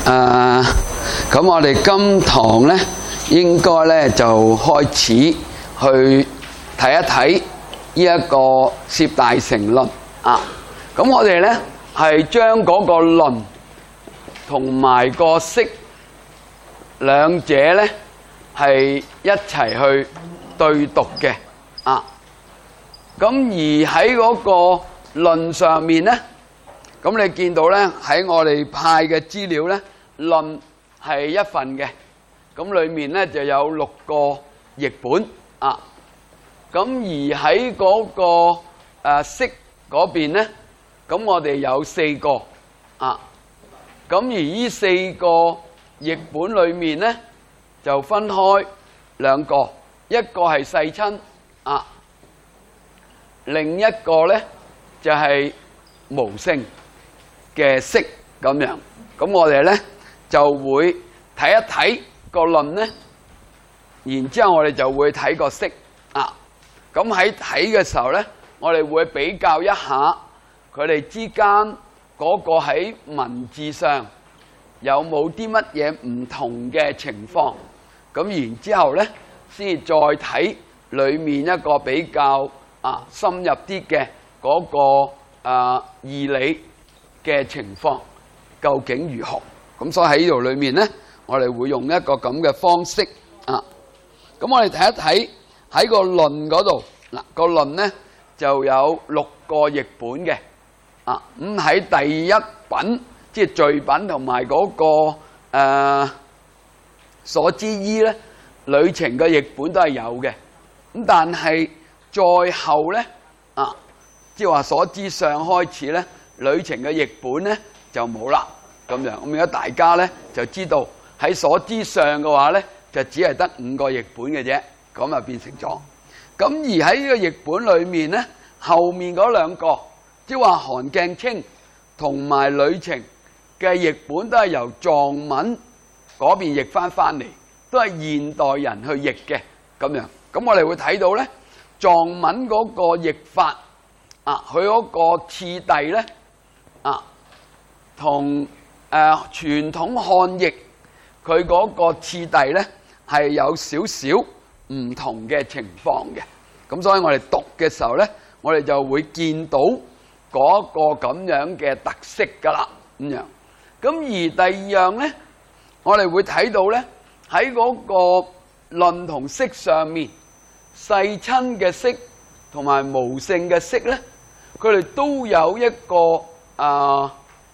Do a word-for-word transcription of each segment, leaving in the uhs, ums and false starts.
誒，咁我哋今堂咧，應該咧就開始去睇一睇呢一個攝大乘論啊。咁我哋咧係將嗰個論同埋個釋兩者咧係一齊去對讀嘅啊。咁而喺嗰個論上面咧，咁你見到咧喺我哋派嘅資料咧，論係一份嘅，咁裡面咧就有六個譯本啊。咁而喺嗰個誒釋嗰邊咧，咁我哋有四個啊。咁而呢四個譯本裡面咧，就分開兩個，一個係世親啊，另一個咧就係無性嘅釋咁樣。咁我哋咧就會睇一睇個論咧，然之後我哋就會睇個釋啊。咁喺睇嘅時候咧，我哋會比較一下佢哋之間嗰個喺文字上有冇啲乜嘢唔同嘅情況。咁然之後咧，先至再睇裡面一個比較啊深入啲嘅嗰個啊義理嘅情況究竟如何？咁所以喺呢度裏面咧，我哋會用一個咁嘅方式啊。咁我哋睇一睇喺個論嗰度嗱，個論咧就有六個譯本嘅啊。咁喺第一品，即係序品同埋嗰個誒所知依咧，旅程嘅譯本都係有嘅。咁但係再後咧啊，即係話所知上開始咧，旅程嘅譯本咧就冇啦咁樣。咁而家大家咧就知道喺所知上嘅話咧，就只係得五個譯本嘅啫，咁啊變成咗。咁而喺呢個譯本裏面咧，後面嗰兩個，即係話韓鏡清同埋旅程嘅譯本都係由藏文嗰邊譯翻翻嚟，都係現代人去譯嘅咁樣。咁我哋會睇到咧，藏文嗰個譯法啊，佢嗰個次第咧啊，同誒、呃、傳統漢譯佢嗰個次第咧係有少少唔同嘅情況嘅。咁所以我哋讀嘅時候咧，我哋就會見到嗰個咁樣嘅特色㗎啦咁樣。咁而第二樣咧，我哋會睇到咧喺嗰個論同釋上面，世親嘅釋同埋無性嘅釋咧，佢哋都有一個啊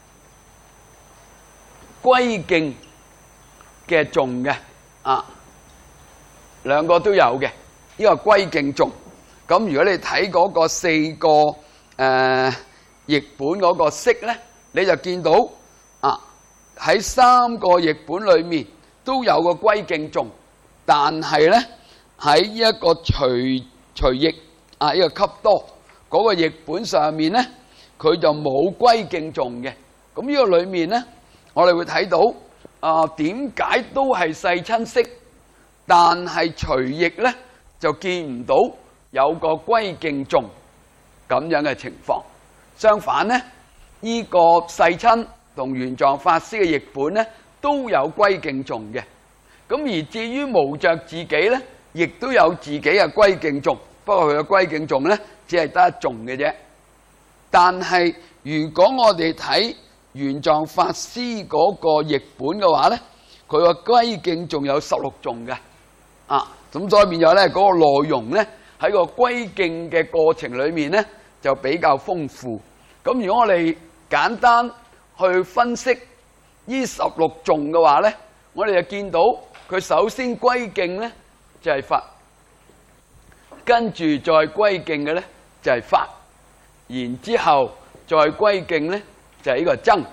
歸敬嘅頌嘅啊，兩個都有嘅。呢個歸敬頌，咁如果你睇嗰個四個誒譯本嗰個釋咧，你就見到啊喺三個譯本裏面都有個歸敬頌，但係咧喺呢一個隨隨譯啊呢個笈多嗰個譯本上面咧，佢就冇歸敬頌嘅。咁呢個裏面咧，我哋會睇到啊點解都係世親釋，但係隨譯咧就見唔到有個歸敬頌咁樣嘅情況。相反咧，呢個世親同玄奘法師嘅譯本咧都有歸敬頌嘅。咁而至於無著自己咧，亦都有自己嘅歸敬頌，不過佢嘅歸敬頌咧只係得一頌嘅啫。但係如果我哋睇玄奘法師嗰個譯本嘅話咧，佢個歸敬仲有十六頌嘅啊。咁所以變咗咧，嗰個內容咧喺個歸敬嘅過程裏面咧就比較豐富。咁如果我哋簡單去分析呢十六頌嘅話咧，我哋就見到佢首先歸敬咧就係佛，跟住再歸敬嘅咧就係法，然之後再歸敬咧就係呢個僧。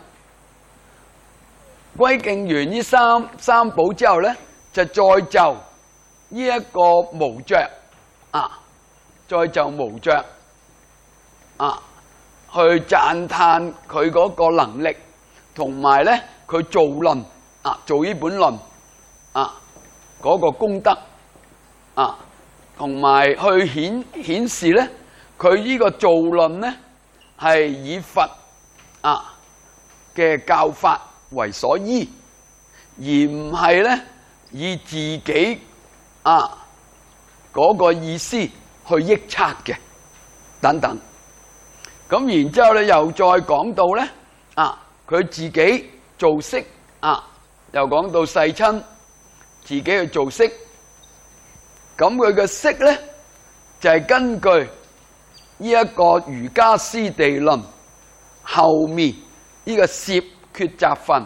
歸敬完呢三三寶之後咧，就再就呢一個無著啊，再就無著啊，去讚歎佢嗰個能力，同埋咧佢造論啊，做呢本論啊嗰個功德啊，同埋去顯顯示咧佢呢個造論咧係以佛啊嘅教法為所依而唔係咧以自己啊嗰個意思去臆測嘅等等。咁然之後咧又再講到咧啊，佢自己做色啊，又講到世親自己去做色。咁佢嘅色咧就係根據呢一個瑜伽師地論後面呢個攝抉擇分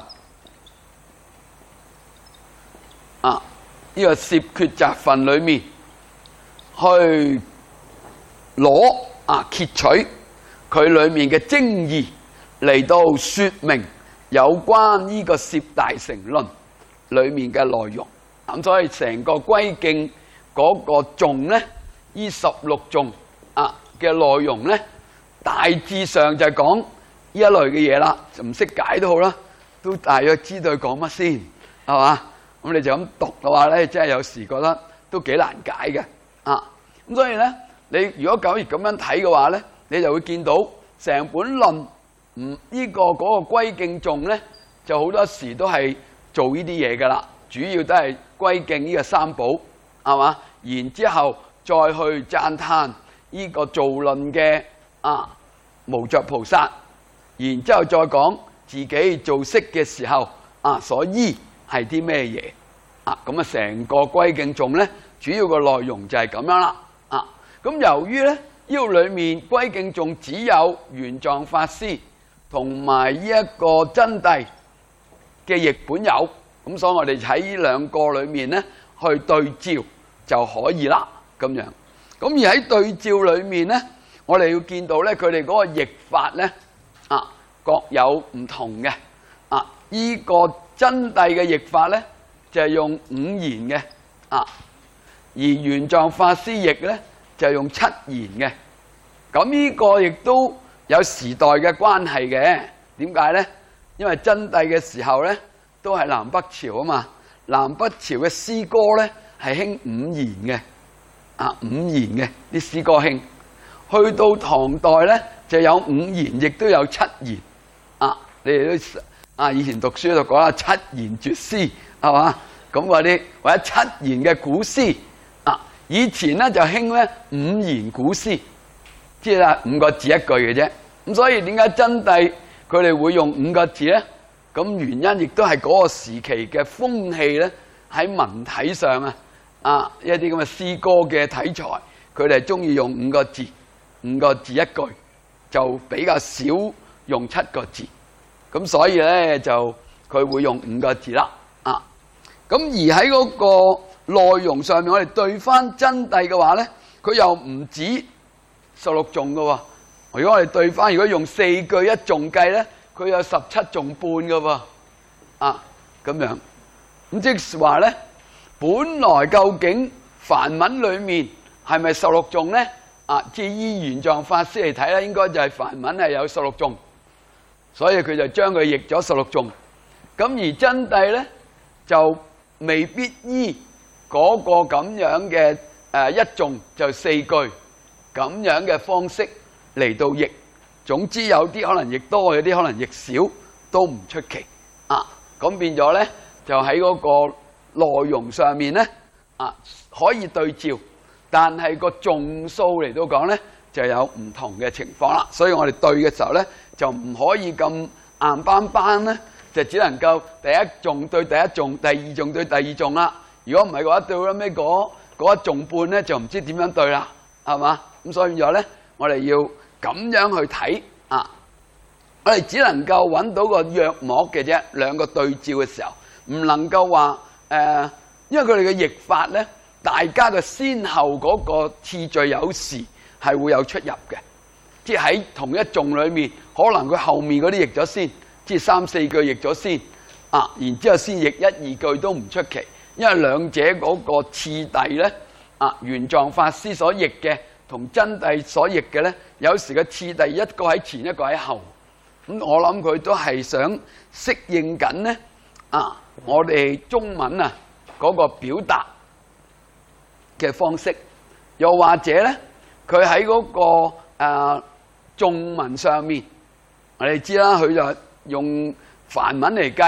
啊，呢個攝抉擇分裏面去攞啊揭取佢裏面嘅精義嚟到說明有關呢個攝大乘論裏面嘅內容。咁所以成個歸敬嗰個頌咧，呢十六頌啊嘅內容咧，大致上就係講呢一類嘅嘢啦。唔識解都好啦，都大約知道佢講乜先，係嘛？咁你就咁讀嘅話咧，真係有時覺得都幾難解嘅啊。咁所以咧，你如果假如咁樣睇嘅話咧，你就會見到成本論唔呢個嗰個歸敬頌咧，就好多時都係做呢啲嘢噶啦，主要都係歸敬呢個三寶，係嘛？然之後再去讚歎呢個造論嘅啊無著菩薩，然之後再講自己做色嘅時候啊所依係啲咩嘢啊？咁啊成個歸敬頌咧，主要個內容就係咁樣啦啊！咁由於咧呢度裏面歸敬頌只有玄奘法師同埋呢一個真諦嘅譯本有，咁所以我哋喺呢兩個裏面咧去對照就可以啦，咁樣。咁而喺對照裏面咧，我哋要見到咧，佢哋嗰個譯法咧啊各有唔同嘅啊。依個真諦嘅譯法咧就係用五言嘅啊，而玄奘法師譯咧就係用七言嘅。咁呢個亦都有時代嘅關係嘅。點解咧？因為真諦嘅時候咧都係南北朝啊嘛，南北朝嘅詩歌咧係興五言嘅，啊五言嘅啲詩歌興。去到唐代咧就有五言，亦都有七言。啊，你哋都啊以前讀書就講啦，七言絕詩係嘛？咁嗰啲或者七言嘅古詩啊，以前咧就興咧五言古詩，即係啦五個字一句嘅啫。咁所以點解真諦佢哋會用五個字咧？咁原因亦都係嗰個時期嘅風氣咧，喺文體上啊，啊一啲咁嘅詩歌嘅題材，佢哋係中意用五個字，五個字一句，就比較少用七個字。咁所以咧就佢會用五個字啦，啊！咁而喺嗰個內容上面，我哋對翻真諦嘅話咧，佢又唔止十六頌嘅喎。如果我哋對翻，如果用四句一頌計咧，佢有十七頌半嘅喎，啊咁樣。咁即係話咧，本來究竟梵文裏面係咪十六頌咧？啊，即係依玄奘法師嚟睇咧，應該就係梵文係有十六頌，所以佢就將佢譯咗十六頌。咁而真諦咧就未必依嗰個咁樣嘅誒一頌就四句咁樣嘅方式嚟到譯。總之有啲可能譯多，有啲可能譯少，都唔出奇啊！咁變咗咧，就喺嗰個內容上面咧啊，可以對照，但係個頌數嚟到講咧，就有唔同嘅情況啦。所以我哋對嘅時候咧，就唔可以咁硬邦邦咧，就只能夠第一頌對第一頌，第二頌對第二頌啦。如果唔係嘅話，到咗尾嗰嗰一頌半咧，就唔知點樣對啦，係嘛？咁所以變咗咧，我哋要咁樣去睇啊！我哋只能夠揾到個約莫嘅啫，兩個對照嘅時候，唔能夠話誒，因為佢哋嘅譯法咧，大家嘅先後嗰個次序有時係會有出入嘅，即係喺同一頌裏面，可能佢後面嗰啲譯咗先，即係三四句譯咗先啊，然之後先譯一二句都唔出奇，因為兩者嗰個次第咧啊，玄奘法師所譯嘅同真諦所譯嘅咧，有時嘅次第一個喺前，一個喺後。咁我諗佢都係想適應緊咧啊，我哋中文啊嗰個表達嘅方式，又或者咧佢喺嗰個誒頌文上面，我哋知啦，佢就用梵文嚟計，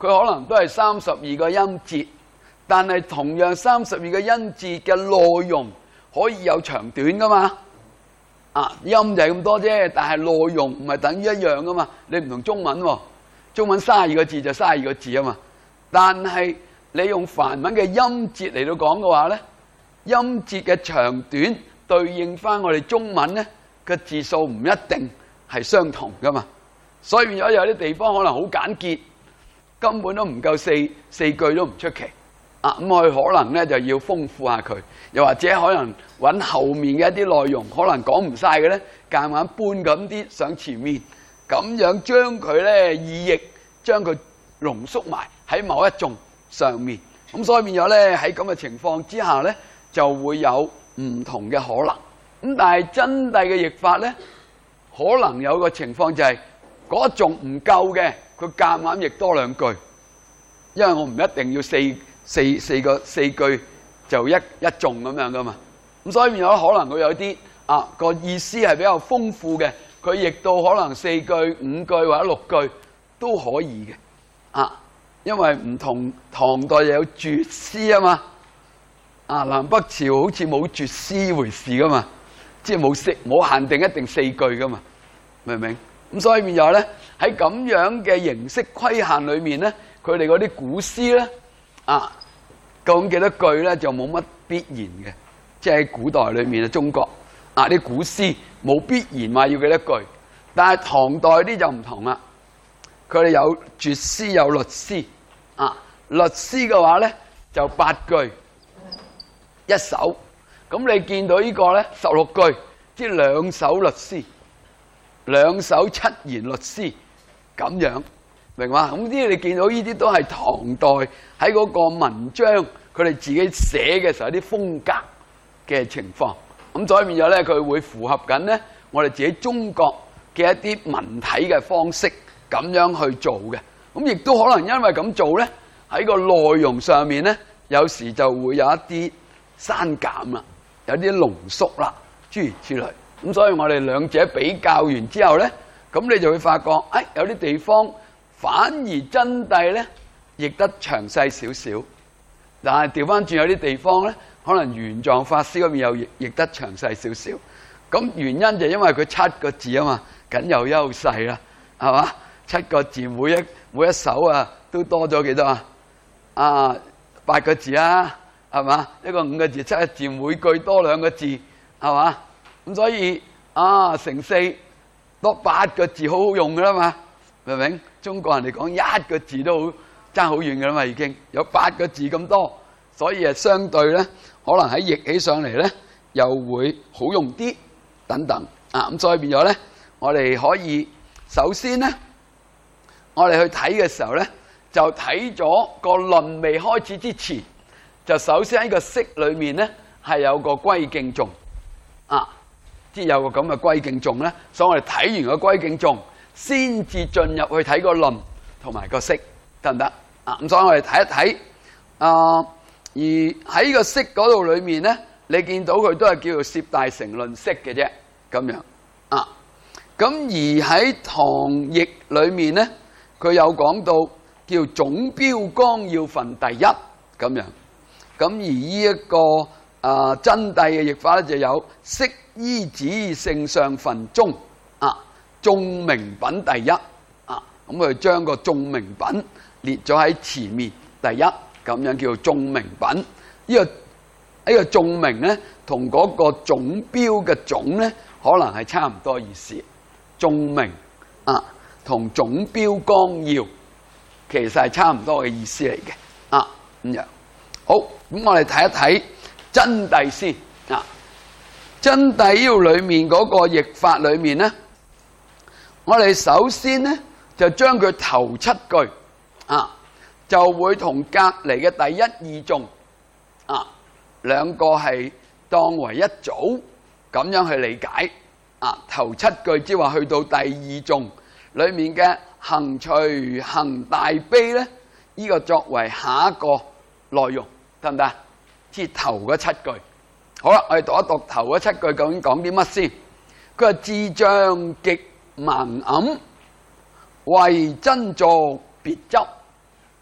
佢可能都係三十二個音節，但係同樣三十二個音節嘅內容可以有長短噶嘛。啊，音就係咁多啫，但係內容唔係等於一樣噶嘛。你唔同中文喎，中文三十二個字就三十二個字啊嘛。但係你用梵文嘅音節嚟到講嘅話咧，音節嘅長短對應翻我哋中文咧嘅字數唔一定係相同噶嘛。所以變咗有啲地方可能好簡潔，根本都唔夠四四句都唔出奇。啊，咁佢可能咧就要豐富下佢，又或者可能揾後面嘅一啲內容，可能講唔晒嘅咧，夾硬搬咁啲上前面，咁樣將佢咧意譯，將佢濃縮埋喺某一種上面。咁所以變咗咧喺咁嘅情況之下咧，就會有唔同嘅可能。咁但係真諦嘅譯法咧，可能有個情況就係嗰一種唔夠嘅，佢夾硬譯多兩句，因為我唔一定要四。四四個四句就一一眾咁樣噶嘛，咁所以變咗可能佢有啲啊個意思係比較豐富嘅，佢譯到可能四句、五句或者六句都可以嘅啊，因為唔同唐代有絕詩啊嘛，啊南北朝好似冇絕詩回事噶嘛，即係冇限冇限定一定四句噶嘛，明唔明？咁所以變咗咧喺咁樣嘅形式規限裏面咧，佢哋嗰啲古詩咧。啊，講幾多句咧就冇乜必然嘅，即係喺古代裏面啊，中國啊啲古詩冇必然話要幾多句，但係唐代啲就唔同啦，佢哋有絕詩有律詩啊，律詩嘅話咧就八句一首，咁你見到呢個咧十六句，即係兩首律詩，兩首七言律詩咁樣。明嘛？咁啲你見到呢啲都係唐代喺嗰個文章佢哋自己寫嘅時候啲風格嘅情況，咁所以變咗咧佢會符合緊咧我哋自己中國嘅一啲文體嘅方式咁樣去做嘅，咁亦都可能因為咁做咧喺個內容上面咧有時就會有一啲刪減啦，有啲濃縮啦，諸如此類。咁所以我哋兩者比較完之後咧，咁你就會發覺，誒有啲地方。反而真諦咧譯得詳細少少，但係調翻轉有啲地方咧，可能玄奘法師嗰邊又譯譯得詳細少少。咁原因就因為佢七個字啊嘛，梗有優勢啦，係嘛？七個字每一每一首啊都多咗幾多啊？啊八個字啊，係嘛？一個五個字，七個字，每句多兩個字，係嘛？咁所以啊乘四多八個字好好用噶啦嘛。明唔明？中國人嚟講一個字都好爭好遠嘅啦嘛，已經有八個字咁多，所以誒相對咧，可能喺譯起上嚟咧，又會好用啲等等啊。咁所以變咗咧，我哋可以首先咧，我哋去睇嘅時候咧，就睇咗個論未開始之前，就首先喺個釋裏面咧係有個歸敬頌啊，即係有個咁嘅歸敬頌咧，所以我哋睇完個歸敬頌。先至進入去睇個論同埋個釋得唔得啊？咁所以我哋睇一睇啊，而喺個釋嗰度裏面咧，你見到佢都係叫做攝大乘論釋嘅啫，咁樣啊。咁而喺唐譯裏面咧，佢有講到叫總標綱要分第一咁樣。咁而呢一個啊真諦嘅譯法咧，就有釋依止性相分中啊。眾明品第一啊，咁佢將個眾明品列咗喺前面第一，咁樣叫做眾明品。呢、這個呢、這個眾明咧，同嗰個總標嘅總咧，可能係差唔多意思。眾明啊，同總標綱要其實係差唔多嘅意思嚟嘅啊。咁樣好，咁我哋睇一睇真諦先啊。真諦呢度裏面嗰個譯法裏面咧。我哋首先咧就將佢頭七句啊，就會同隔離嘅第一二頌啊兩個係當為一組咁樣去理解啊。頭七句即係話去到第二頌裏面嘅行隨行大悲咧，呢、這個作為下一個內容得唔得？即係頭嗰七句。好啦，我哋讀一讀頭嗰七句究竟講啲乜先。佢話智障極盲暗，為真作別執，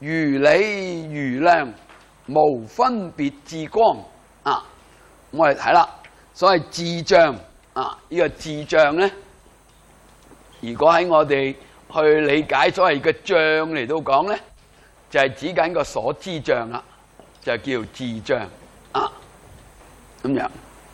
如理如量，無分別智光啊！我哋睇啦，所謂智障啊，呢、這個智障咧，如果喺我哋去理解所謂嘅障嚟到講咧，就係、是、指緊個所知障啦，就叫智障啊。咁樣，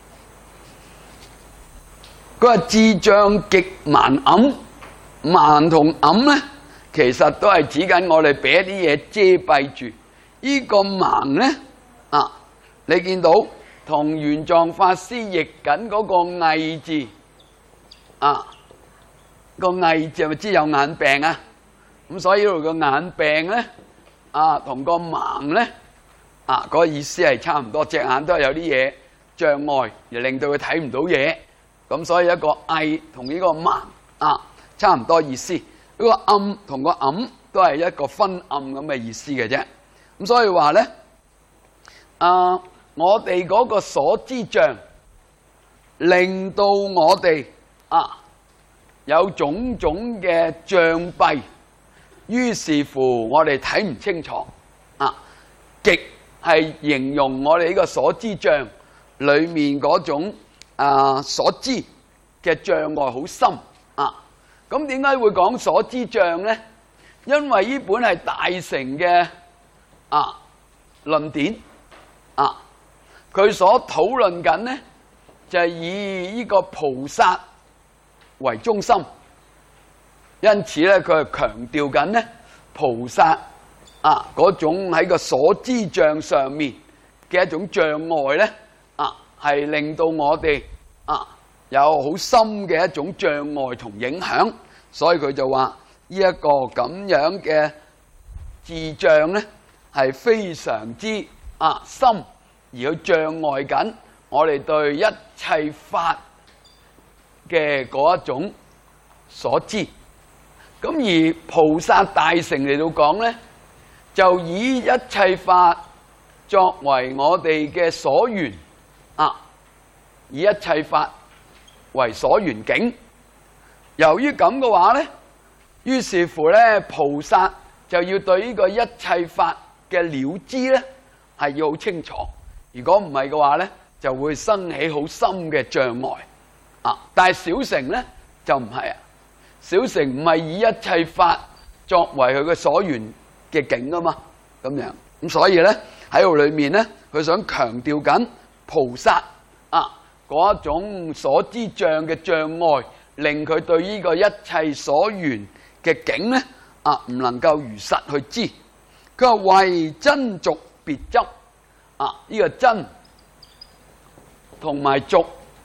佢話智障極盲暗，盲同暗咧，其實都係指緊我哋俾一啲嘢遮蔽住。呢、這個盲咧啊，你見到同玄奘法師譯緊嗰個翳字啊，個翳字係咪知有眼病啊？咁所以呢度個眼病咧啊，同個盲咧啊，嗰個意思係差唔多，隻眼都係有啲嘢障礙，而令到佢睇唔到嘢。咁所以一個翳同呢個盲啊，差唔多意思。呢個暗同個暗都係一個昏暗咁嘅意思嘅啫。咁所以話咧，啊，我哋嗰個所知障，令到我哋啊有種種嘅障蔽，於是乎我哋睇唔清楚啊。極係形容我哋呢個所知障裏面嗰種啊所知嘅障礙好深啊。咁點解會講所知障咧？因為呢本係大乘嘅啊論典啊，佢所討論緊咧就係、是、以呢個菩薩為中心，因此咧佢係強調緊咧菩薩啊嗰種喺個所知障上面嘅一種障礙咧啊，係令到我哋啊有好深嘅一種障礙同影響，所以佢就話呢一個咁樣嘅智障咧係非常之啊深，而佢障礙緊我哋對一切法嘅嗰一種所知。咁而菩薩大乘嚟到講咧，就以一切法作為我哋嘅所緣啊，以一切法為所緣境。由於咁嘅話咧，於是乎咧，菩薩就要對呢個一切法嘅了知咧，係要好清楚。如果唔係嘅話咧，就會生起好深嘅障礙啊！但係小乘咧就唔係啊，小乘唔係以一切法作為佢嘅所緣嘅境啊嘛，咁樣咁所以咧喺度裏面咧，佢想強調緊菩薩啊嗰一種所知障嘅障礙，令佢對呢個一切所緣嘅境咧啊唔能夠如實去知。佢話為真俗別執啊，呢、這個真同埋俗，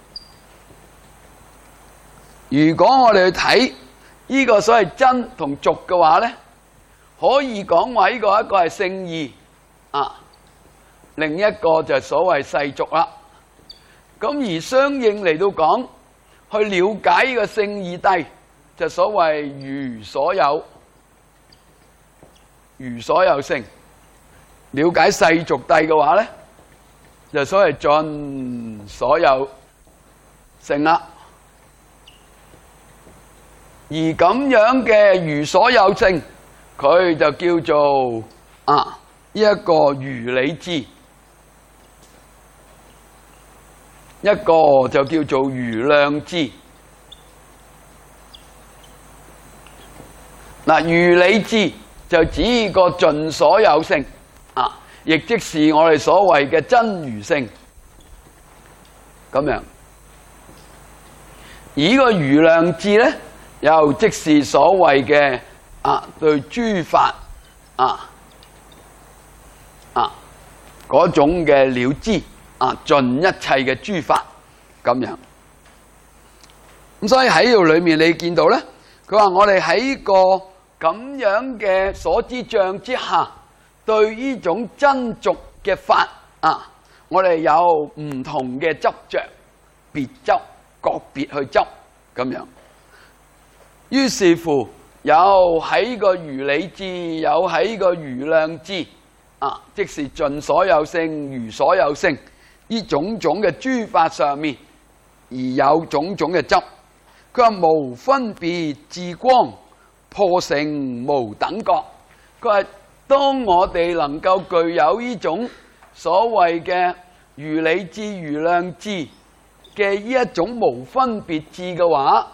如果我哋去睇呢個所謂真同俗嘅話咧，可以講話呢個一個係聖義啊，另一個就係所謂世俗啦。咁而相應嚟到講，去了解呢個聖義諦，就所謂如所有，如所有性。了解世俗諦嘅話咧，就所謂盡所有性啦。而咁樣嘅如所有性，佢就叫做啊呢一個如理智，一個就叫做如量智。嗱，如理智就指個盡所有性啊，亦即是我哋所謂嘅真如性咁樣。而呢個如量智咧，又即是所謂嘅啊對諸法啊啊嗰種嘅了知啊，盡一切嘅諸法咁樣。咁所以喺呢度裏面你見到咧，佢話我哋喺個咁樣嘅所知障之下，對呢種真俗嘅法啊，我哋有唔同嘅執着，別執，個別去執咁樣。於是乎，有喺個如理智，有喺個如量智啊，即是盡所有性、如所有性呢種種嘅諸法上面，而有種種嘅執。佢話無分別智光，破成無等覺。佢話當我哋能夠具有呢種所謂嘅如理智、如量智嘅呢一種無分別智嘅話，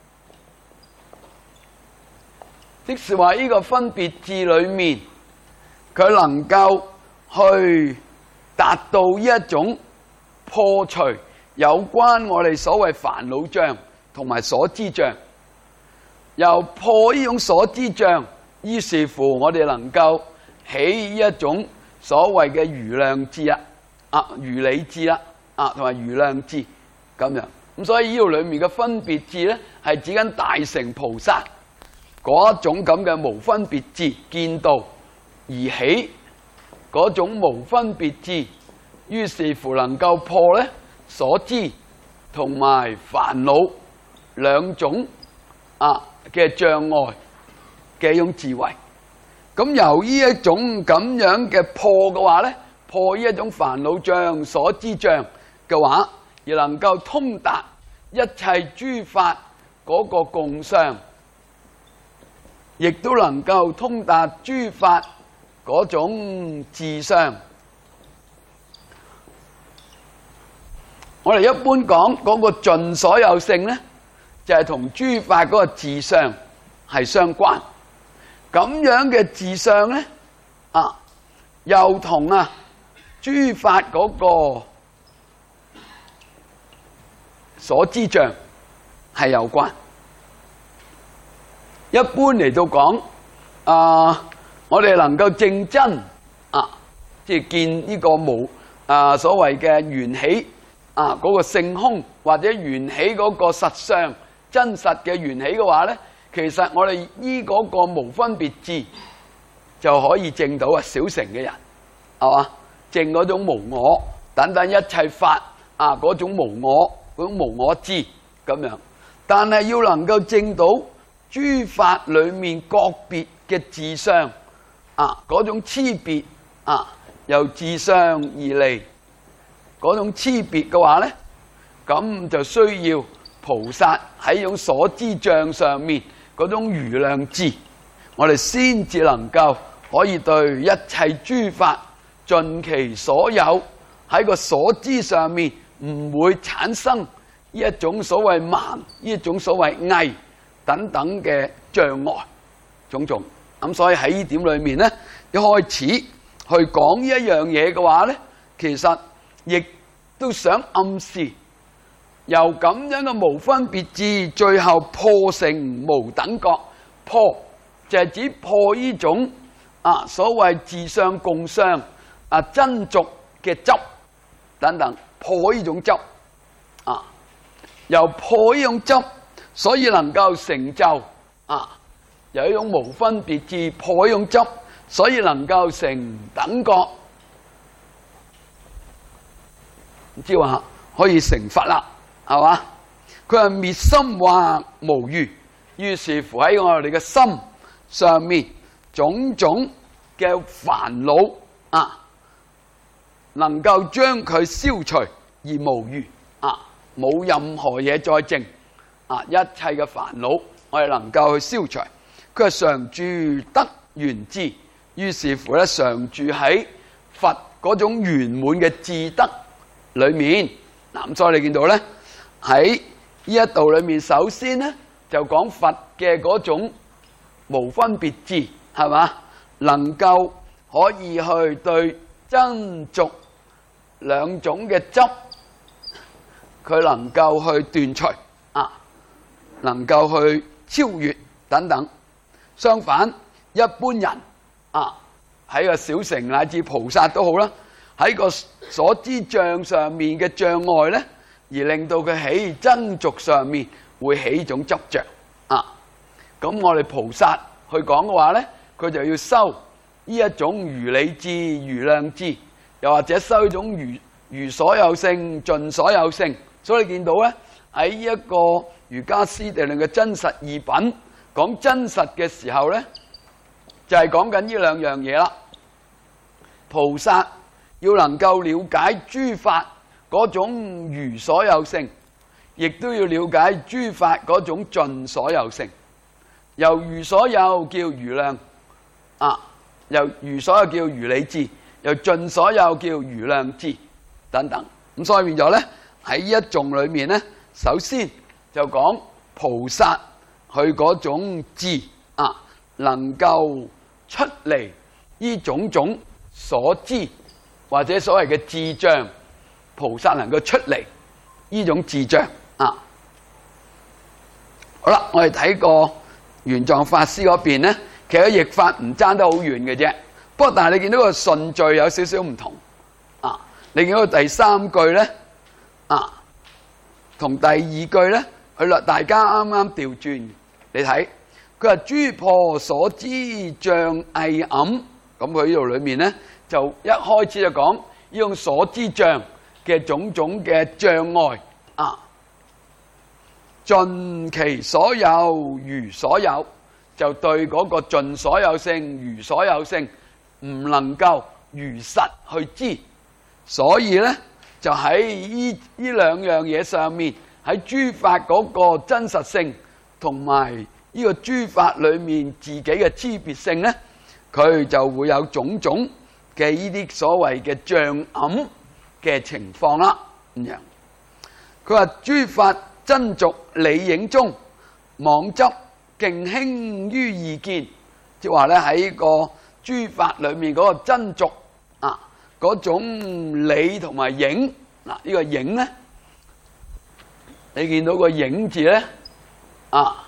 即是話呢個分別智裏面，佢能夠去達到呢一種破除有關我哋所謂煩惱障同埋所知障，由破呢種所知障，於是乎我哋能夠起一種所謂嘅如量智啊，啊如理智啦，啊同埋如量智咁樣。咁所以呢度裏面嘅分別智咧，係指緊大乘菩薩嗰一種咁嘅無分別智見道而起嗰種無分別智，於是乎能夠破咧所知同埋煩惱兩種啊嘅障礙嘅一種智慧。咁由呢一種咁樣嘅破嘅話咧，破呢一種煩惱障、所知障嘅話，而能夠通達一切諸法嗰個共相，亦都能夠通達諸法嗰種自相。我哋一般講嗰個盡所有性咧，就係同諸法嗰個自相係相關。咁樣嘅自相咧，啊，又同啊諸法嗰個所知障係有關。一般嚟到講，啊，我哋能夠證真啊，即係見呢個無啊所謂嘅緣起啊嗰個性空，或者緣起嗰個實相真實嘅緣起嘅話咧，其實我哋依嗰個無分別智就可以證到啊小乘嘅人，係嘛？證嗰種無我等等一切法啊嗰種無我嗰種無我智咁樣。但係要能夠證到諸法裏面各別嘅自相啊嗰種差別啊由自相而嚟嗰種差別嘅話咧，咁就需要菩薩喺呢種所知障上面嗰種如量智，我哋先至能夠可以對一切諸法盡其所有喺個所知上面唔會產生呢一種所謂盲、呢一種所謂偽等等嘅障礙種種。咁所以喺呢點裏面咧，一開始去講呢一樣嘢嘅話咧，其實亦都想暗示由咁樣嘅無分別智，最後破成無等覺。破就係指破呢種啊所謂自相共相啊真俗嘅執等等，破呢種執啊，由破呢種執，所以能夠成就啊由一種無分別智破呢種執，所以能夠成等覺，即係話可以成佛啦，係嘛？佢係滅心惑無餘，於是乎喺我哋嘅心上面種種嘅煩惱啊，能夠將佢消除而無餘啊，冇任何嘢再剩啊，一切嘅煩惱我哋能夠去消除。佢係常住德圓智，於是乎咧常住喺佛嗰種圓滿嘅智德裏面。嗱，咁所以你見到咧喺呢一度裏面，首先咧就講佛嘅嗰種無分別智，係嘛？能夠可以去對真俗兩種嘅執，佢能夠去斷除啊，能夠去超越等等。相反，一般人啊喺個小乘乃至菩薩都好啦，喺個所知障上面嘅障礙咧，而令到佢喺真俗上面會起一種執着啊。咁我哋菩薩去講嘅話咧，佢就要修呢一種如理智、如量智，又或者修一種如如所有性、盡所有性。所以你見到咧喺呢一個瑜伽師地論嘅真實義品講真實嘅時候咧，就係講緊呢兩樣嘢啦。菩薩要能夠了解諸法嗰種如所有性，亦都要了解諸法嗰種盡所有性。由如所有叫如量啊， 又餘所有叫餘理智，又盡所有叫餘量智等等。咁所以變咗咧喺呢一頌裏面咧，首先就講菩薩佢嗰種智啊，能夠出嚟呢種種所知或者所謂嘅智障，菩薩能夠出嚟呢種智障啊。好啦，我哋睇過玄奘法師嗰邊咧，其實譯法唔爭得好遠嘅啫。不過但係你見到個順序有少少唔同啊。你見到第三句咧啊，同第二句咧，佢啦大家啱啱調轉，你睇佢話諸破所知障翳暗，咁佢呢度裏面咧就一開始就講呢種所知障嘅種種嘅障礙啊，盡其所有餘所有，就對嗰個盡所有性餘所有性唔能夠如實去知，所以咧就喺呢呢兩樣嘢上面，喺諸法嗰個真實性同埋呢個諸法裏面自己嘅差別性咧，佢就會有種種嘅呢啲所謂嘅障暗嘅情況啦。咁樣佢話諸法真俗理影中，妄執勁輕於二見，即係話咧喺個諸法裏面嗰個真俗啊，嗰種理同埋影嗱，呢個影咧，你見到個影字咧啊，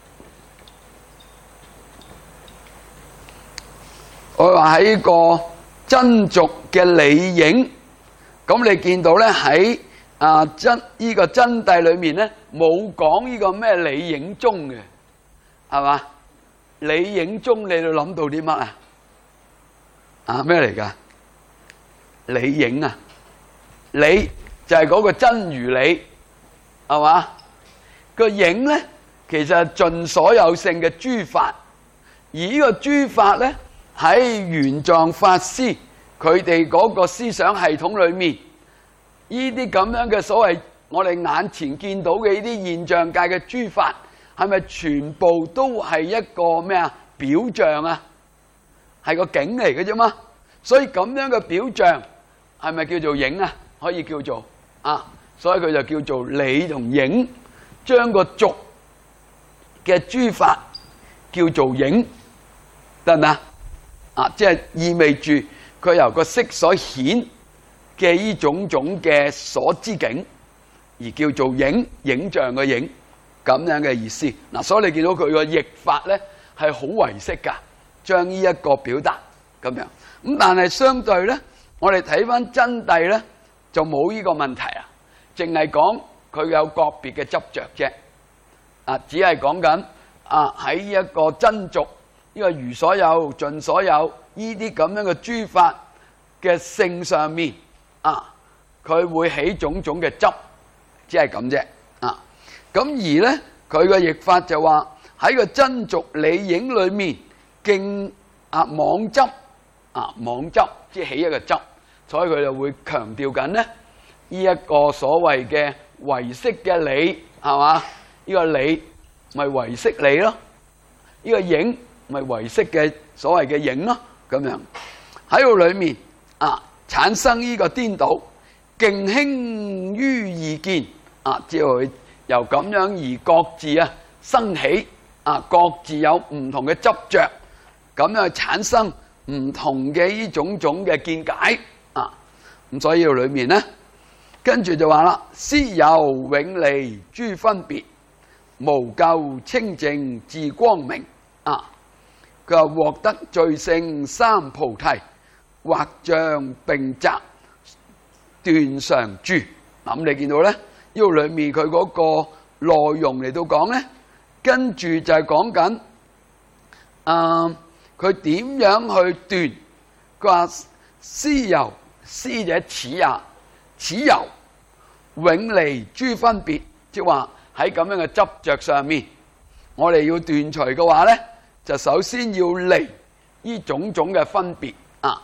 我話喺個真俗嘅理影，咁你見到咧喺啊真呢個真諦裏面咧冇講呢個咩理影中嘅，係嘛？理影中你哋諗到啲乜啊？啊咩嚟噶？理影啊，理就係嗰個真如理，係嘛？個影咧其實係盡所有性嘅諸法，而呢個諸法咧喺玄奘法師佢哋嗰個思想系統裏面，呢啲咁樣嘅所謂我哋眼前見到嘅呢啲現象界嘅諸法，係咪全部都係一個咩啊表象啊？係個景嚟嘅啫嘛。所以咁樣嘅表象係咪叫做影啊？可以叫做啊，所以佢就叫做理同影，將個俗嘅諸法叫做影，得唔得啊？即係意味住佢由個色所顯嘅呢種種嘅所知境，而叫做影，影像嘅影，咁樣嘅意思。嗱，所以你見到佢個譯法咧係好唯識噶，將呢一個表達咁樣。咁但係相對咧，我哋睇翻真諦咧就冇呢個問題啊，淨係講佢有個別嘅執着啫。啊，只係講緊啊喺呢一個真俗呢個餘所有盡所有呢啲咁樣嘅諸法嘅性上面啊，佢會起種種嘅執，只係咁啫。啊，咁而咧佢嘅譯法就話喺個真俗理影裏面，勁啊妄執啊妄執，即係起一個執，所以佢就會強調緊咧呢一個所謂嘅唯識嘅理，係嘛？呢個理咪唯識理咯，呢個影咪唯識嘅所謂嘅影咯，咁樣喺度裏面啊產生呢個顛倒，勁輕於二見啊，只係由咁樣而各自啊生起啊，各自有唔同嘅執着，咁樣產生唔同嘅呢種種嘅見解啊，咁所以呢度裏面咧，跟住就話啦，斯有永離諸分別，無垢清淨自光明啊！佢話獲得最勝三菩提，或像並集斷常住。嗱，咁你見到咧，呢度裏面佢嗰個內容嚟到講咧，跟住就係講緊啊，佢點樣去斷？佢話斯由，斯者此也，此由永離諸分別，即係話喺咁樣嘅執着上面，我哋要斷除嘅話咧，就首先要離呢種種嘅分別啊。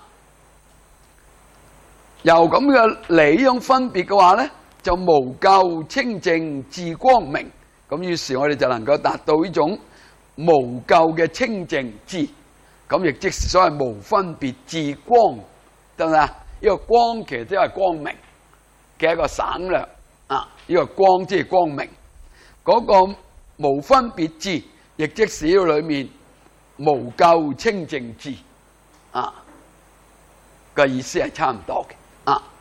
由咁嘅離呢種分別嘅話咧，就無垢清淨自光明。咁於是我哋就能夠達到呢種無垢嘅清淨智， 咁亦即是所謂無分別智光，得唔得啊？呢個光其實即係光明嘅一個省略啊！呢個光即係光明，嗰個無分別智，亦即是呢個裏面無垢清淨智啊嘅意思係差唔多嘅啊。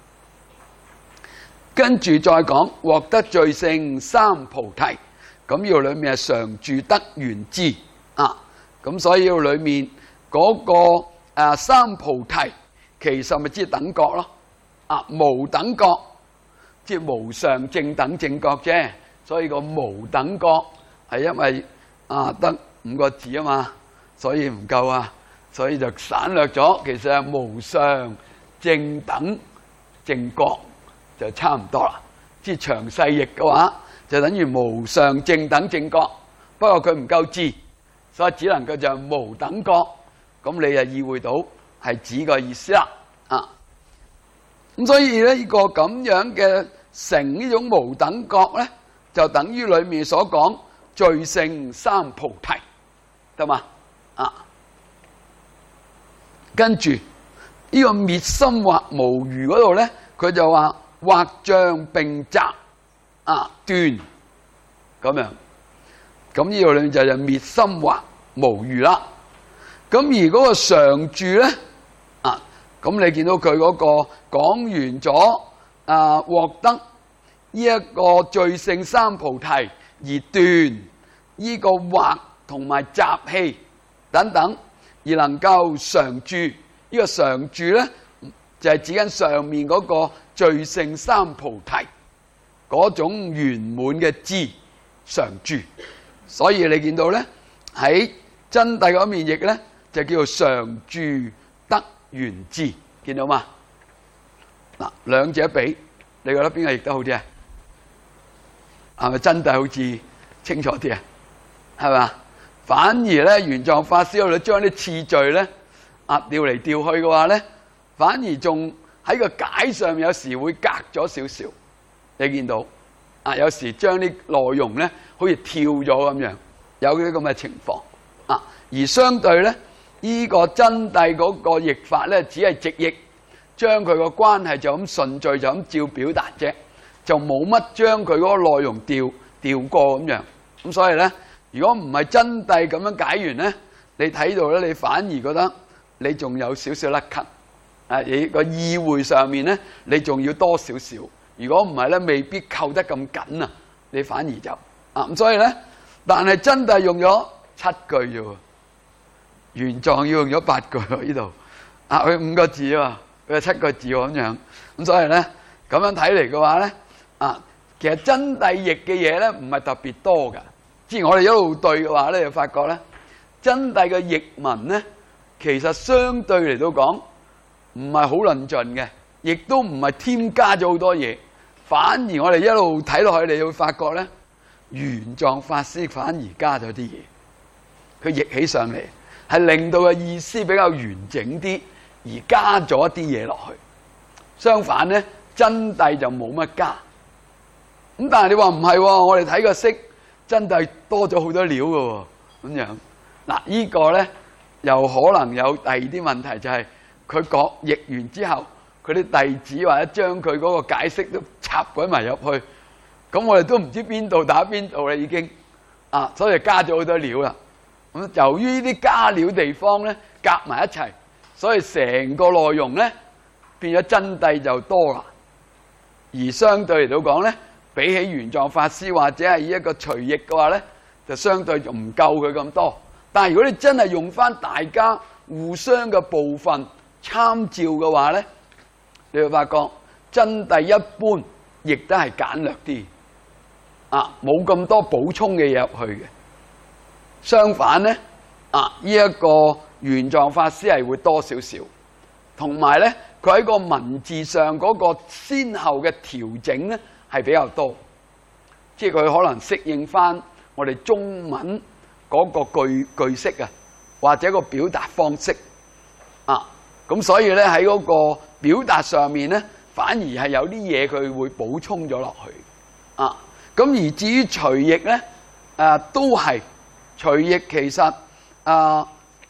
跟住再講獲得最勝三菩提，咁呢個裏面係常住得圓智啊。咁所以呢個裏面嗰、那個、啊、三菩提其實咪即係等覺咯啊，無等覺即係無上正等正覺啫。所以個無等覺係因為啊得五個字啊嘛，所以唔夠啊，所以就省略咗。其實係無上正等正覺就差唔多啦。即係詳細譯嘅話，就等於無上正等正覺。不過佢唔夠字，所以只能夠就係無等覺。咁你就意會到係指個意思啦。啊，咁所以咧呢個咁樣嘅成呢種無等覺咧，就等於裏面所講最勝三菩提，得嘛？啊，跟住呢個滅心或無餘嗰度咧，佢就話或障並集啊斷咁樣，咁呢度裏面就係滅心或無餘啦。咁而嗰個常住咧啊，咁你見到佢嗰個講完咗啊，獲得呢一個最勝三菩提而斷呢個惑同埋習氣等等，而能夠常住，呢個常住咧就係指緊上面嗰個最勝三菩提嗰種圓滿嘅智常住。所以你見到咧喺真諦嗰面譯咧就叫做常住得圓智，見到嘛？嗱，兩者比，你覺得邊個譯得好啲啊？係咪真諦好似清楚啲啊？係嘛？反而咧玄奘法師喺度將啲次序咧啊調嚟調去嘅話咧，反而仲喺個解上面有時會隔咗少少。你見到啊？有時將啲內容咧好似跳咗咁樣，有啲咁嘅情況啊。而相對咧，呢、這個真諦嗰個譯法咧，只係直譯，將佢個關係就咁順序就咁照表達啫，就冇乜將佢嗰個內容調調過咁樣。咁所以咧，如果唔係真諦咁樣解完咧，你睇到咧，你反而覺得你仲有少少甩咳啊！你個意會上面咧，你仲要多少少。如果唔係咧，未必扣得咁緊啊！你反而就啊咁，所以咧，但係真諦用咗七句啫喎。玄奘要用咗八句喎，呢度啊，佢五個字喎，佢係七個字喎咁樣。咁所以咧，咁樣睇嚟嘅話咧，啊，其實真諦譯嘅嘢咧，唔係特別多噶。之前我哋一路對嘅話咧，就發覺咧，真諦嘅譯文咧，其實相對嚟到講，唔係好論盡嘅，亦都唔係添加咗好多嘢。反而我哋一路睇落去，你會發覺咧，玄奘法師反而加咗啲嘢，佢譯起上嚟。係令到嘅意思比較完整啲，而加咗一啲嘢落去。相反咧，真諦就冇乜加。咁但係你話唔係，我哋睇個識真諦多咗好多料嘅喎，咁樣嗱，呢個咧又可能有第二啲問題，就係佢講譯完之後，佢啲弟子或者將佢嗰個解釋都插鬼埋入去，咁我哋都唔知邊度打邊度啦已經啊，所以加咗好多料啦。咁由於呢啲加料地方咧夾埋一齊，所以成個內容咧變咗真諦就多啦。而相對嚟到講咧，比起玄奘法師或者係一個隨譯嘅話咧，就相對就唔夠佢咁多。但係如果你真係用翻大家互相嘅部分參照嘅話咧，你會發覺真諦一般亦都係簡略啲，啊冇咁多補充嘅嘢入去嘅。相反咧，啊呢一個玄奘法師係會多少少，同埋咧佢喺個文字上嗰個先後嘅調整咧係比較多，即係佢可能適應翻我哋中文嗰個句句式啊，或者個表達方式啊，咁所以咧喺嗰個表達上面咧，反而係有啲嘢佢會補充咗落去啊。咁而至於隨譯咧，誒都係。隨譯其實啊，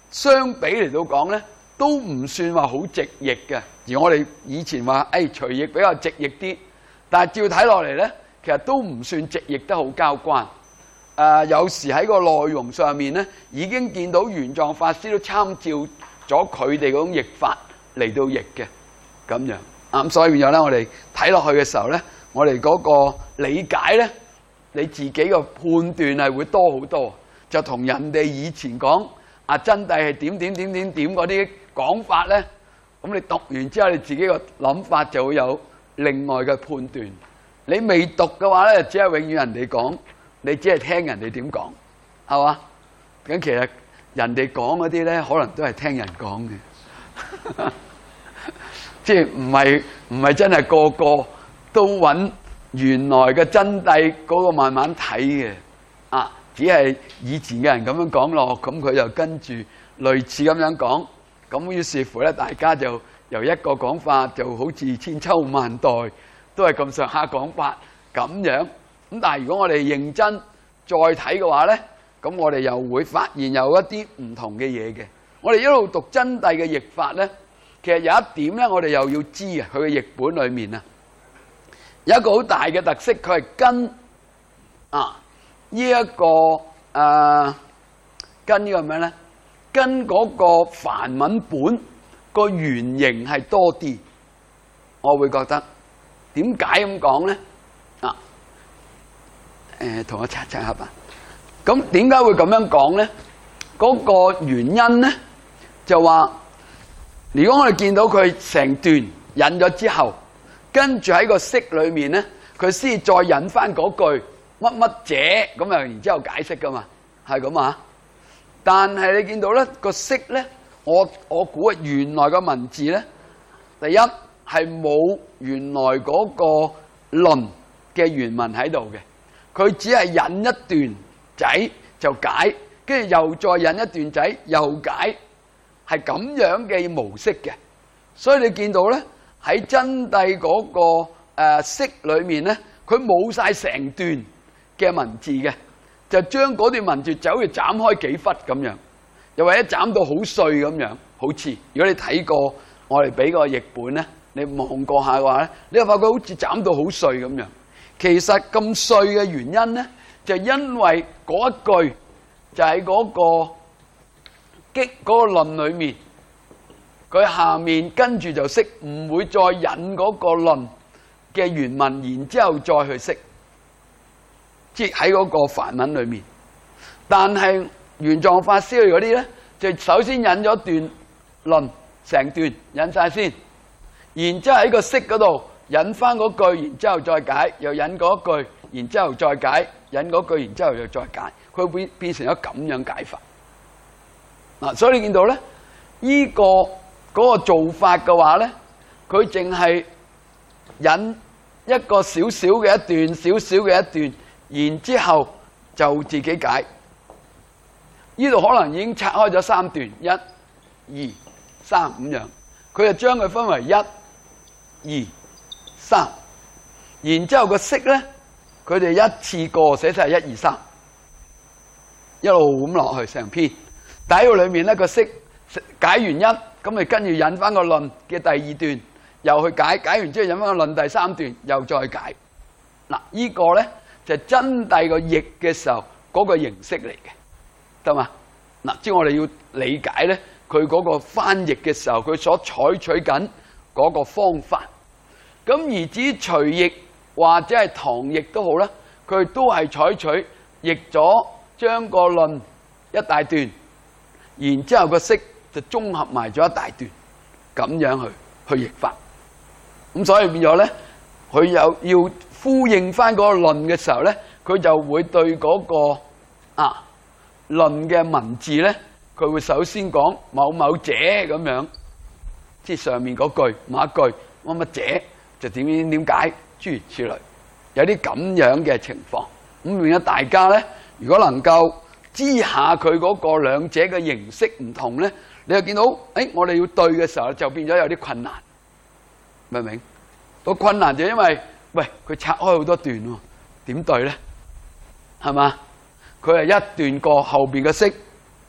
相比嚟到講咧，都唔算話好直譯嘅。而我哋以前話誒隨譯比較直譯啲，但係照睇落嚟咧，其實都唔算直譯得好交關。誒、呃、有時喺個內容上面咧，已經見到玄奘法師都參照咗佢哋嗰種譯法嚟到譯嘅咁樣。咁、嗯、所以變咗咧，我哋睇落去嘅時候咧，我哋嗰個理解咧，你自己個判斷係會多好多，就同人哋以前講啊真諦係點點點點點嗰啲講法咧，咁你讀完之後，你自己個諗法就會有另外嘅判斷。你未讀嘅話咧，只係永遠人哋講，你只係聽人哋點講，係嘛？咁其實人哋講嗰啲咧，可能都係聽人講嘅。即係唔係唔係真係個個都揾原來嘅真諦嗰個慢慢睇嘅啊！只係以前嘅人咁樣講落，咁佢就跟住類似咁樣講，咁於是乎咧，大家就由一個講法就好似千秋萬代都係咁上下講法咁樣。咁但係如果我哋認真再睇嘅話咧，咁我哋又會發現有一啲唔同嘅嘢嘅。我哋一路讀真諦嘅譯法咧。其實有一點咧，我哋又要知啊，佢嘅譯本裏面啊，有一個好大嘅特色，佢係跟啊呢一個誒跟呢個咩咧？跟嗰個梵文本個原型係多啲，我會覺得點解咁講咧？啊誒，同我擦擦黑啊！咁點解會咁樣講咧？嗰個原因咧就話。如果我哋見到佢成段引咗之後，跟住喺個釋裏面咧，佢先再引翻嗰句乜乜者咁啊，然之後解釋噶嘛，係咁啊。但係你見到咧個釋咧，我我估啊，原來個文字咧，第一係冇原來嗰個論嘅原文喺度嘅，佢只係引一段仔就解，跟住又再引一段仔又解。係咁樣嘅模式嘅，所以你見到咧喺真諦嗰個誒釋裏面咧，佢冇晒成段嘅文字嘅，就將嗰段文字就好似斬開幾忽咁樣，又或者斬到好碎咁樣，好似如果你睇過我哋俾個譯本咧，你望過下嘅話咧，你又發覺好似斬到好碎咁樣。其實咁碎嘅原因咧，就因為嗰一句就係嗰個。激嗰個論裏面，佢下面跟住就釋，唔會再引嗰個論嘅原文，然之後再去釋，即係喺嗰個梵文裏面。但係玄奘法師嗰啲咧，就首先引咗段論，成段引晒先，然之後喺個釋嗰度引翻嗰句，然之後再解，又引嗰句，然之後再解，引嗰句，然之後又再解，佢會變變成咗咁樣解法。嗱，所以你見到咧，依個嗰個做法嘅話咧，佢淨係引一個少少嘅一段，少少嘅一段，然之後就自己解。呢度可能已經拆開咗三段，一、二、三咁樣，佢就將佢分為一、二、三，然之後個釋咧，佢哋一次過寫晒一二三，一路咁落去成篇。喺個裏面咧，個釋解完一，咁你跟住引翻個論嘅第二段，又去解，解完之後引翻個論第三段，又再解。嗱，呢個咧就係真諦個譯嘅時候嗰個形式嚟嘅，得嘛？嗱，即係我哋要理解咧，佢嗰個翻譯嘅時候，佢所採取緊嗰個方法。咁而至於隨譯或者係唐譯都好啦，佢都係採取譯咗將個論一大段。然之後個釋就綜合埋咗一大段，咁樣去去譯法。咁所以變咗咧，佢有要呼應翻嗰個論嘅時候咧，佢就會對嗰個啊論嘅文字咧，佢會首先講某某者咁樣，即係上面嗰句某一句乜乜者就點點點解諸如此類，有啲咁樣嘅情況。咁變咗大家咧，如果能夠知下佢嗰個兩者嘅形式唔同咧，你就見到，誒，我哋要對嘅時候就變咗有啲困難，明唔明？個困難就因為，喂，佢拆開好多段喎，點對咧？係嘛？佢係一段過後邊嘅釋，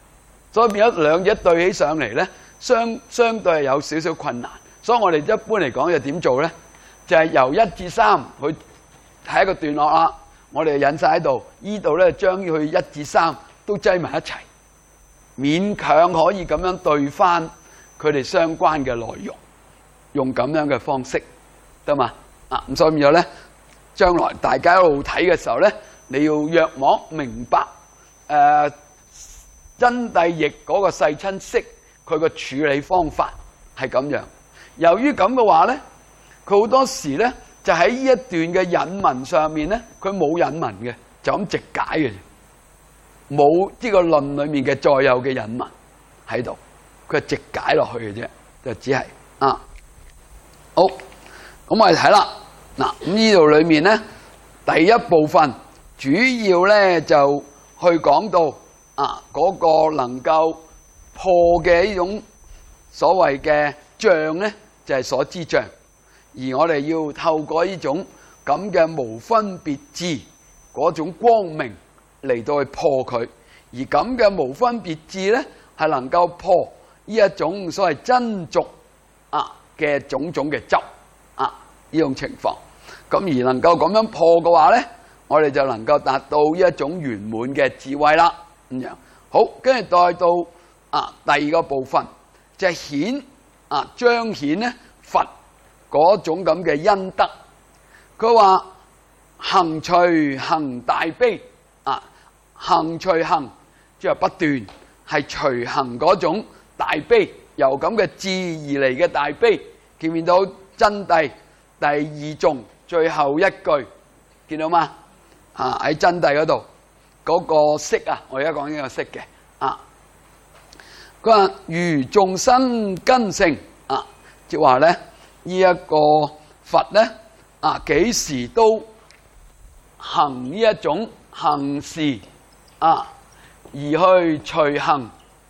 所以變咗兩者對起上嚟咧，相相對係有少少困難。所以我哋一般嚟講就點做咧？就係由一至三去睇一個段落啦。我哋引晒喺度，呢度咧將佢一至三都擠埋一齊，勉強可以咁樣對翻佢哋相關嘅內容，用咁樣嘅方式得嘛？啊，咁所以變咗咧，將來大家一路睇嘅時候咧，你要約莫明白誒真諦譯嗰個世親釋佢個處理方法係咁樣。由於咁嘅話咧，佢好多時咧就喺呢一段嘅引文上面咧，佢冇引文嘅，就咁直解嘅，冇呢個論裏面嘅再有嘅引文喺度，佢係直解落去嘅啫，就只係啊。好，咁我哋睇啦。嗱，咁呢度裏面咧，第一部分主要咧就去講到啊嗰個能夠破嘅呢種所謂嘅障咧，就係所知障。而我哋要透過呢種咁嘅無分別智嗰種光明嚟到去破佢，而咁嘅無分別智咧係能夠破呢一種所謂真俗啊嘅種種嘅執啊呢種情況。咁而能夠咁樣破嘅話咧，我哋就能夠達到呢一種圓滿嘅智慧啦。咁樣好，跟住再到啊第二個部分，就係顯啊彰顯咧佛嗰種咁嘅恩德。佢話行隨行大悲啊，行隨行即係不斷係隨行嗰種大悲，由咁嘅智而嚟嘅大悲。見唔見到真諦第二頌最後一句？見到嗎？啊喺真諦嗰度嗰個釋啊，我而家講呢個釋嘅啊。佢話如眾生根性啊，即係話咧呢一個佛咧啊，幾時都行呢一種行事啊，而去隨行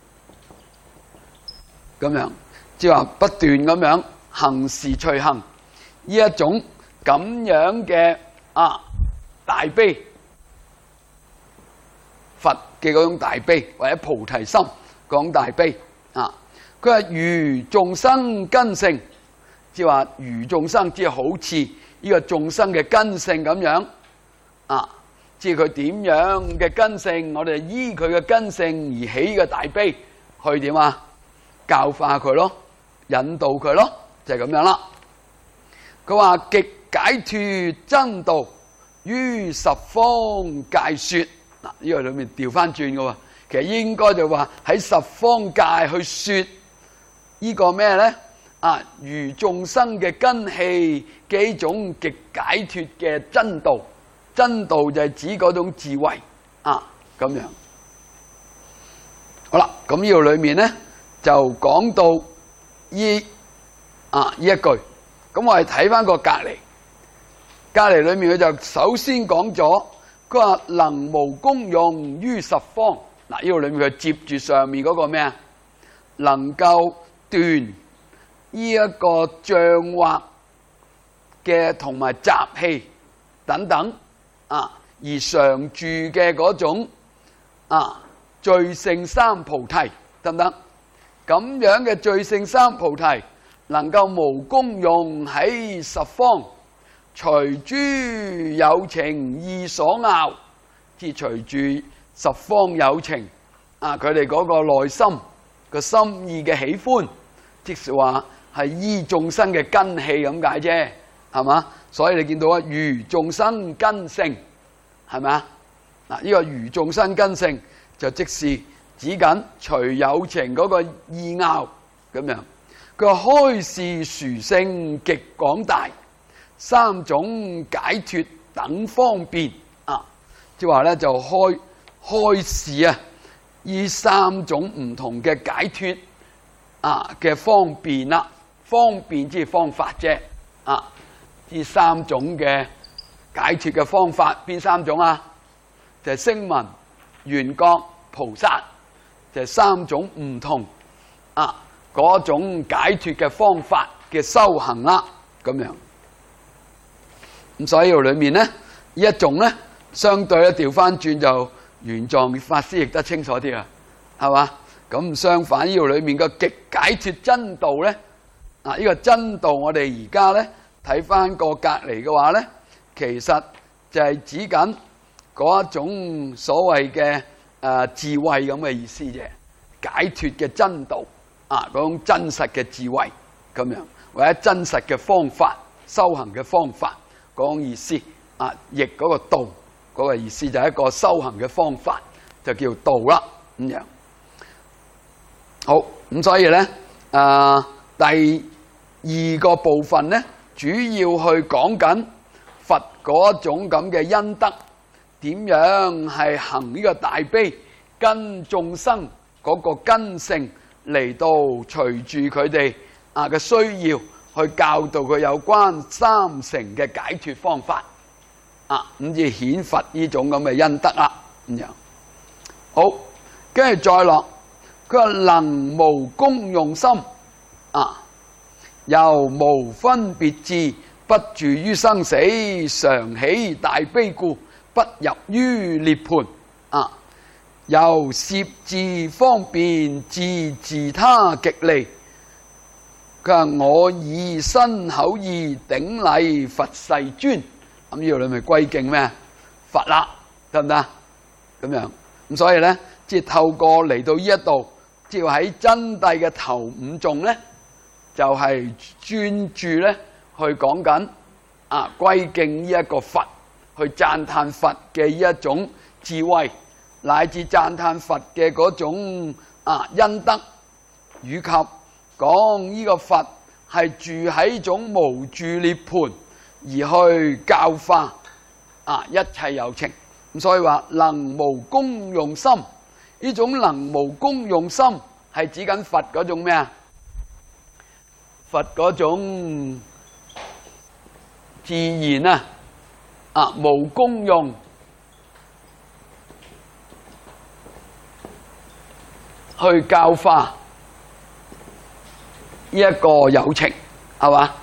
咁樣，即係話不斷咁樣行事隨行呢一種咁樣嘅啊大悲，佛嘅嗰種大悲或者菩提心講大悲啊。佢話如眾生根性，即係話如眾生，即係好似呢個眾生嘅根性咁樣啊。即係佢點樣嘅根性，我哋依佢嘅根性而起嘅大悲去點啊？教化佢咯，引導佢咯，就係咁樣啦。佢話極解脫真道於十方界說。嗱，呢個裏面調翻轉嘅喎，其實應該就話喺十方界去說呢個咩咧？啊，如眾生嘅根器嘅一種極解脫嘅真道。真道就係指嗰種智慧啊，咁樣。好啦，咁呢度裏面咧就講到呢啊呢一句。咁我哋睇翻個隔離，隔離裏面佢就首先講咗，佢話能無功用於十方。嗱，呢度裏面佢接住上面嗰個咩啊？能夠斷呢一個障惑嘅同埋習氣等等啊，而常住嘅嗰種啊最勝三菩提得唔得？咁樣嘅最勝三菩提能夠無功用喺十方，隨諸有情意所拗，即係隨住十方有情啊，佢哋嗰個內心個心意嘅喜歡，即是話係依眾生嘅根器咁解啫，係嘛？所以你見到啊，如眾生根性，係咪啊？嗱，呢個如眾生根性就即是指緊隨有情嗰個意拗咁樣。佢話開示殊勝極廣大，三種解脫等方便啊，即係話咧就開開示啊，呢三種唔同嘅解脫啊嘅方便啦，方便即係方法啫啊。呢三種嘅解脫嘅方法，邊三種啊？就係聲聞、緣覺、菩薩，就係三種唔同啊嗰種解脫嘅方法嘅修行啦，咁樣。咁所以裏面咧，呢一種咧，相對咧調翻轉就玄奘法師譯得清楚啲啊，係嘛？ 咁相反呢度裏面嘅極解脫真道咧，啊呢個真道我哋而家咧睇翻個隔離嘅話咧，其實就係指緊嗰一種所謂嘅誒智慧咁嘅意思啫，解脫嘅真道啊，嗰種真實嘅智慧咁樣，或者真實嘅方法、修行嘅方法嗰種意思啊，譯嗰個道嗰個意思就係一個修行嘅方法，就叫道啦咁樣。好，咁所以咧，誒、呃、第二個部分咧，主要去講緊佛嗰種咁嘅恩德，點樣係行呢個大悲，跟眾生嗰個根性嚟到隨住佢哋啊嘅需要，去教導佢有關三乘嘅解脫方法，啊咁至顯佛呢種咁嘅恩德啦咁樣。好，跟住再落。佢話能無功用心啊，由無分別智，不住於生死，常起大悲故，不入於涅槃啊。由攝智方便，至自他極利。佢話我以身口意頂禮佛世尊，咁呢度你咪歸敬咩？佛啦，得唔得？咁樣咁所以咧，即係透過嚟到呢一度。只要喺真諦嘅頭五頌咧，就係、是、專注咧去講緊啊歸敬呢一個佛，去讚歎佛嘅呢一種智慧，乃至讚歎佛嘅嗰種啊恩德，以及講呢個佛係住喺一種無住涅槃而去教化啊一切有情。咁所以話能無功用心。呢種能無功用心係指緊佛嗰種咩啊？佛嗰種自然啊，啊無功用去教化呢一個有情，係嘛？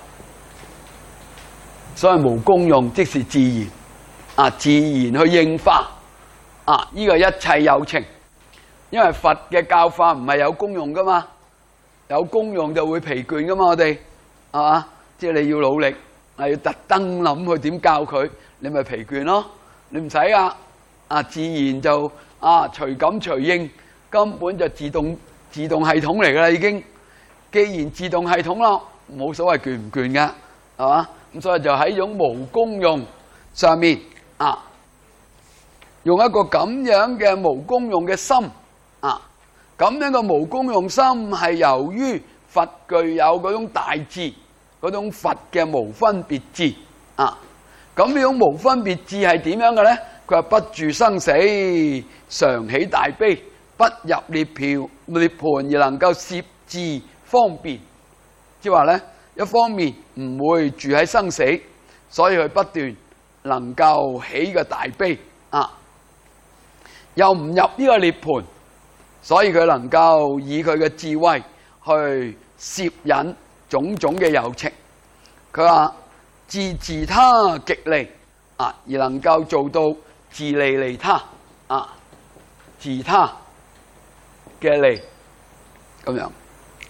所以無功用即是自然啊，自然去應化啊呢個一切有情。因為佛嘅教化唔係有功用噶嘛，有功用就會疲倦噶嘛，我哋係嘛？即係你要努力，係要特登諗去點教佢，你咪疲倦咯。你唔使啊，啊自然就啊隨感隨應，根本就自動自動系統嚟噶啦已經。既然自動系統咯，冇所謂倦唔倦噶，係嘛？咁所以就喺種無功用上面啊，用一個咁樣嘅無功用嘅心。啊，咁樣嘅無功用心係由於佛具有嗰種大智，嗰種佛嘅無分別智啊。咁呢種無分別智係點樣嘅咧？佢話不住生死，常起大悲，不入涅槃涅槃而能夠攝智方便。即係話咧，一方面唔會住喺生死，所以佢不斷能夠起個大悲啊，又唔入呢個涅槃。所以佢能夠以佢嘅智慧去攝引種種嘅有情，佢話自自他極利啊，而能夠做到自利利他啊，自他嘅利咁樣。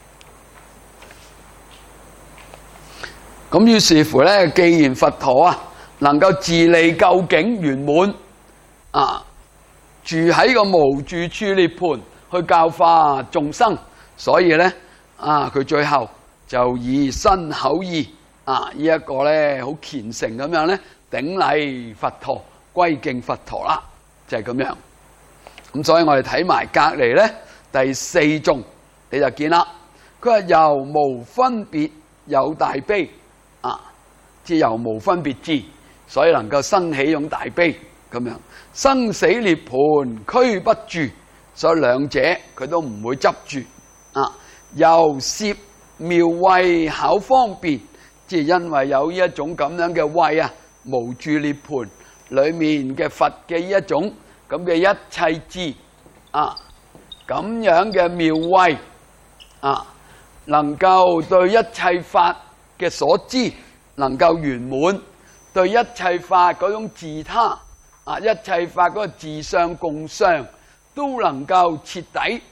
咁於是乎咧，既然佛陀啊能夠自利究竟圓滿啊，住喺個無住處涅槃。去教化眾生，所以咧啊，佢最後就以身口意啊呢一個咧好虔誠咁樣咧頂禮佛陀，歸敬佛陀啦，就係咁樣。咁所以我哋睇埋隔籬咧第四頌，你就見啦。佢話由無分別有大悲啊，即係由無分別智，所以能夠生起種大悲咁樣。生死涅槃俱不住。所以兩者佢都唔會執住啊！由攝妙慧巧方便，即係因為有呢一種咁樣嘅慧啊，無住涅槃裏面嘅佛嘅呢一種咁嘅一切智啊，咁樣嘅妙慧啊，能夠對一切法嘅所知能夠圓滿，對一切法嗰種自他啊，一切法嗰個自相共相。都能夠徹底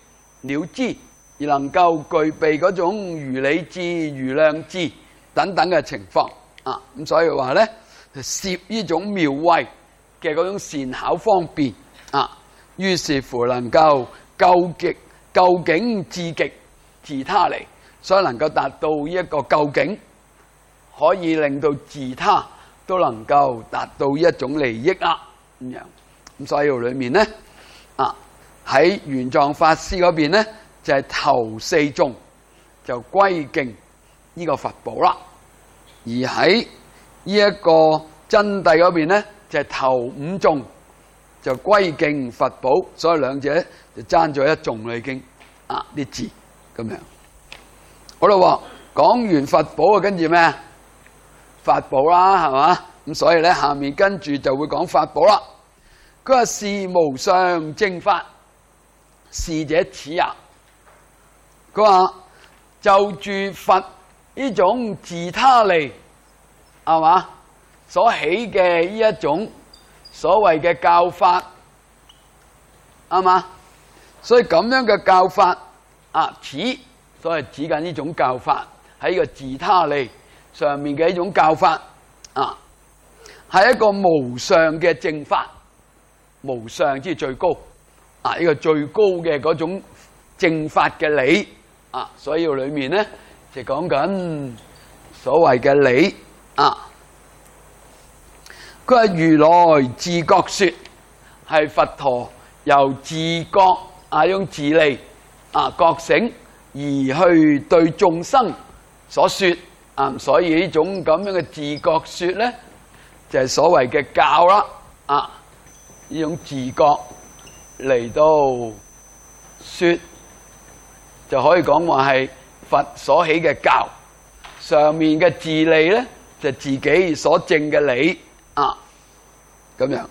了知，而能夠具備嗰種如理智、如量智等等嘅情況啊。咁所以話咧，攝呢種妙慧嘅嗰種善巧方便啊，於是乎能夠究極究竟至極自他離，所以能夠達到呢一個究竟，可以令到自他都能夠達到一種利益啦咁樣。咁所以裏面咧啊，喺玄奘法師嗰邊咧就係、是、頭四眾就歸敬呢個佛寶啦，而喺呢一個真諦嗰邊咧就係、是、頭五眾就歸敬佛寶，所以兩者就爭咗一眾啦已經啊啲字咁樣。好啦，講完佛寶啊，跟住咩啊？法寶啦，係嘛？咁所以咧下面跟住就會講法寶啦。佢話是無上正法，是者此也。佢話就住佛呢種自他利係嘛所起嘅呢一種所謂嘅教法係嘛，所以咁樣嘅教法啊，此所謂指緊呢種教法喺呢個自他利上面嘅一種教法啊，係一個無上嘅正法。無上即係最高啊！呢個最高嘅嗰種正法嘅理啊，所以裏面咧就講緊所謂嘅理啊。佢話如來自覺說，係佛陀由自覺啊，用自利啊覺醒而去對眾生所說啊，所以呢種咁樣嘅自覺說咧，就係所謂嘅教啦啊。呢種自覺嚟到說，就可以講話係佛所起嘅教，上面嘅自利咧就自己所證嘅理啊，咁樣。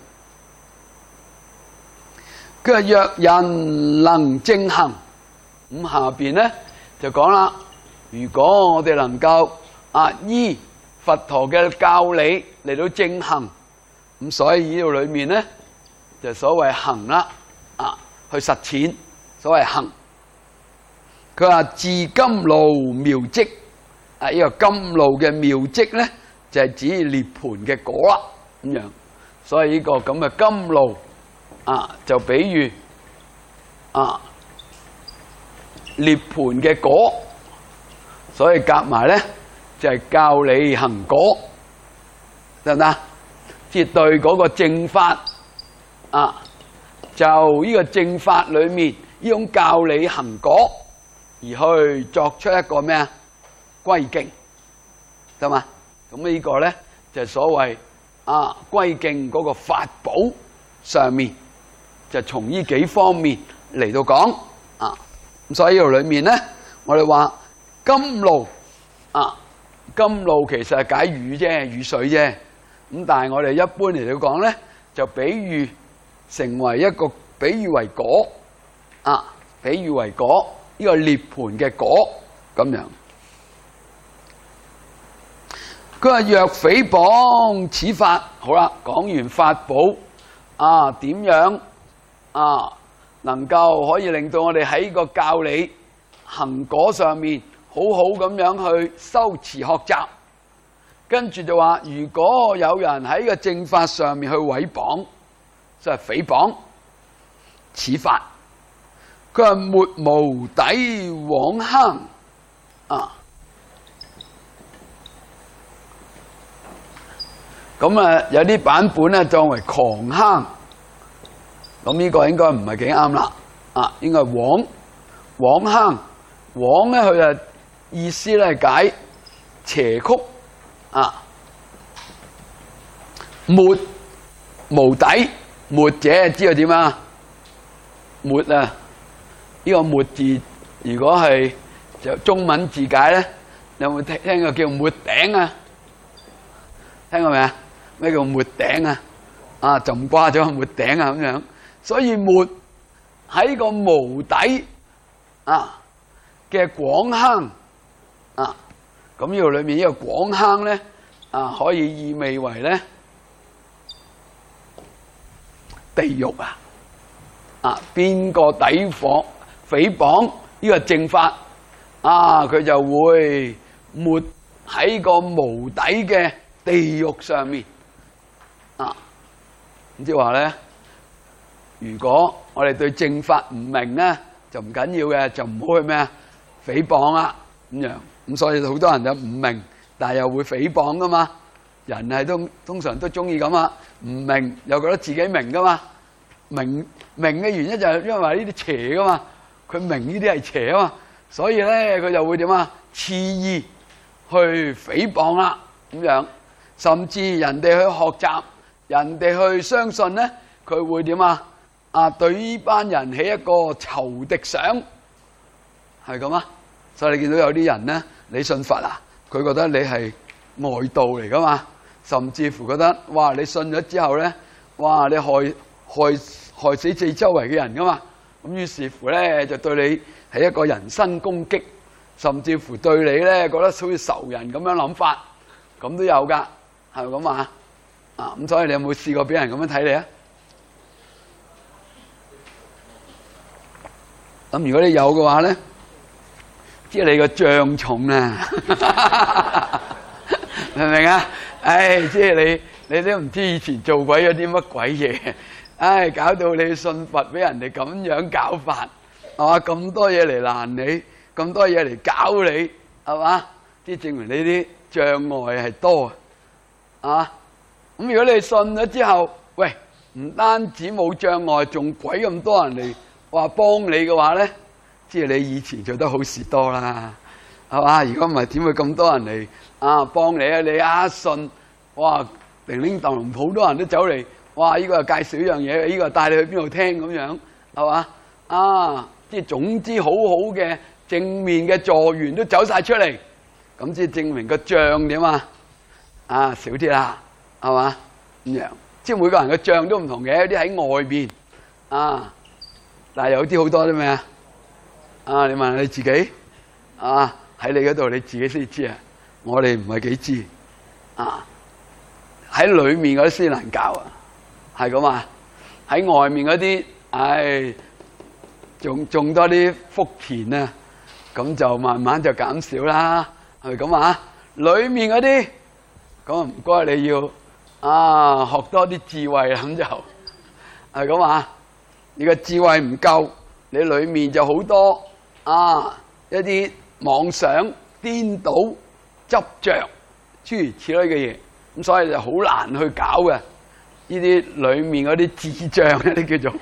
佢話若人能正行，咁下邊咧就講啦，如果我哋能夠啊依佛陀嘅教理嚟到正行，咁所以呢度裏面咧。就所謂行啦，啊，去實踐，所謂行。佢話自甘露妙跡，啊，呢、這個甘露嘅妙跡咧，就係、是、指涅槃嘅果啦，咁樣。所以呢個咁嘅甘露，啊，就比喻啊涅槃嘅果，所以夾埋咧就係、是、教你行果，得唔得？即係對嗰個正法。啊！就呢個正法裏面呢種教理行果，而去作出一個咩啊歸敬，得嘛？咁呢個咧就係、所謂啊歸敬嗰個法寶上面，就從呢幾方面嚟到講啊。咁所以呢度裏面咧，我哋話甘露啊，甘露其實係解雨啫，雨水啫。咁但係我哋一般嚟到講咧，就比喻。成為一個比喻為果啊，比喻為果呢、這個涅槃嘅果咁樣。佢話若誹謗此法，好啦，講完法寶啊，點樣啊能夠可以令到我哋喺個教理行果上面好好咁樣去修持學習。跟住就話，如果有人喺個正法上面去毀謗。就係誹謗此法，佢話沒無底往坑啊！咁啊，有啲版本咧作為狂坑，咁呢個應該唔係幾啱啦啊！應該係往往坑，往咧佢啊意思咧解邪曲啊，沒無底。末者知道點啊？末啊，呢、這個末字如果係就中文字解咧，有冇聽聽過叫末頂啊？聽過未啊？咩叫末頂啊？啊，浸瓜咗末頂啊咁樣。所以末喺個無底啊嘅廣坑啊，咁呢度裏面呢個廣坑咧啊，可以意味為咧。地獄啊！啊，邊個詆譭誹謗呢個正法啊，佢就會沒喺個無底嘅地獄上面啊。咁即係話咧，如果我哋對正法唔明咧，就唔緊要嘅，就唔好去咩啊誹謗啦咁樣。咁所以好多人就唔明，但係又會誹謗噶嘛。人係都通常都中意咁啊，唔明又覺得自己明噶嘛。明明嘅原因就係因為呢啲邪噶嘛，佢明呢啲係邪啊嘛，所以咧佢就會點啊，肆意去誹謗啦咁樣，甚至人哋去學習，人哋去相信咧，佢會點啊？啊，對呢班人起一個仇敵想，係咁啊。所以你見到有啲人咧，你信佛啊，佢覺得你係外道嚟噶嘛，甚至乎覺得哇，你信咗之後咧，哇，你害害害死四周圍嘅人噶嘛，咁於是乎咧就對你係一個人身攻擊，甚至乎對你咧覺得好似仇人咁樣諗法，咁都有噶，係咪咁啊？啊，咁所以你有冇試過俾人咁樣睇你啊？咁如果你有嘅話咧，即係你個障重啊，明唔明啊？唉，即係你你都唔知以前做鬼咗啲乜鬼嘢。唉，搞到你信佛俾人哋咁樣搞法，係嘛？咁多嘢嚟難你，咁多嘢嚟搞你，係嘛？即係證明你啲障礙係多啊！咁如果你信咗之後，喂，唔單止冇障礙，仲鬼咁多人嚟話幫你嘅話咧，即係你以前做得好事多啦，係嘛？如果唔係點會咁多人嚟啊幫你啊？你一信，哇，零零蕩龍好多人都走嚟。哇！呢個又介紹一樣嘢，呢個帶你去邊度聽咁樣，係嘛？啊，即係總之好好嘅正面嘅助緣都走晒出嚟，咁即係證明個障點啊？啊，少啲啦，係嘛？咁樣，即係每個人嘅障都唔同嘅，有啲喺外邊啊，但係有啲好多啲咩啊？啊，你問下你自己啊，喺你嗰度你自己先知啊，我哋唔係幾知啊，喺裏面嗰啲先難搞啊！係咁啊！喺外面嗰啲，唉，種種多啲福田啊，咁就慢慢就減少啦，係咪咁啊？裏面嗰啲，咁唔該你要啊學多啲智慧啦，咁就係咁啊！你個智慧唔夠，你裏面就好多啊一啲妄想、顛倒、執着諸如此類嘅嘢，咁所以就好難去搞嘅。呢啲裏面嗰啲智障，呢啲叫做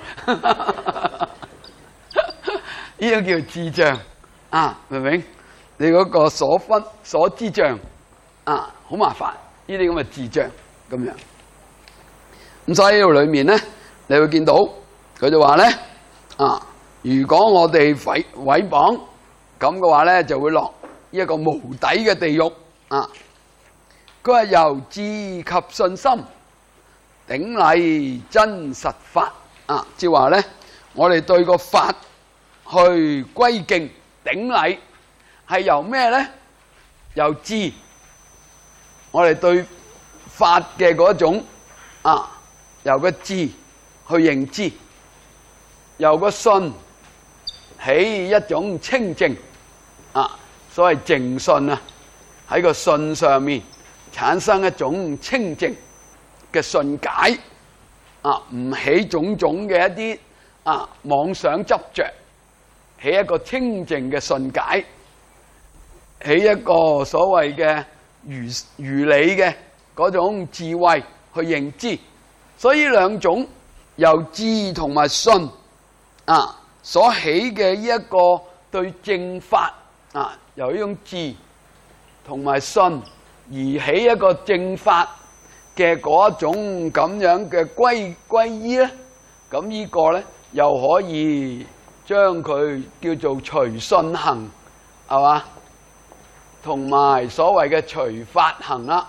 呢種叫智障啊，明唔明？你嗰個所分所知障啊，好麻煩。呢啲咁嘅智障咁樣，咁所以呢度裏面咧，你會見到佢就話咧啊，如果我哋毀毀謗咁嘅話咧，就會落呢一個無底嘅地獄啊。佢話由智及信心。頂禮真實法啊，即係話咧，我哋對個法去歸敬頂禮，係由咩咧？由智，我哋對法嘅嗰種啊，由個智去認知，由個信起一種清淨啊，所謂淨信啊，喺個信上面產生一種清淨嘅信解啊，唔起種種嘅一啲啊妄想執着，起一個清淨嘅信解，起一個所謂嘅如如理嘅嗰種智慧去認知，所以兩種由智同埋信啊所起嘅呢一個對正法啊，由呢種智同埋信而起一個正法嘅嗰一種咁樣嘅歸歸依咧，咁呢個咧又可以將佢叫做隨信行，係嘛？同埋所謂嘅隨法行啦，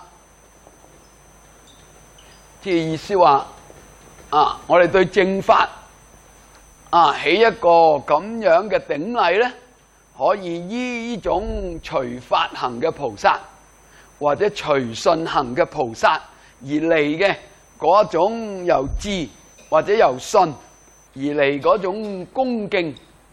即係意思話啊，我哋對正法啊起一個咁樣嘅頂禮咧，可以依呢種隨法行嘅菩薩或者隨信行嘅菩薩而嚟嘅嗰種由智或者由信而嚟嗰種恭敬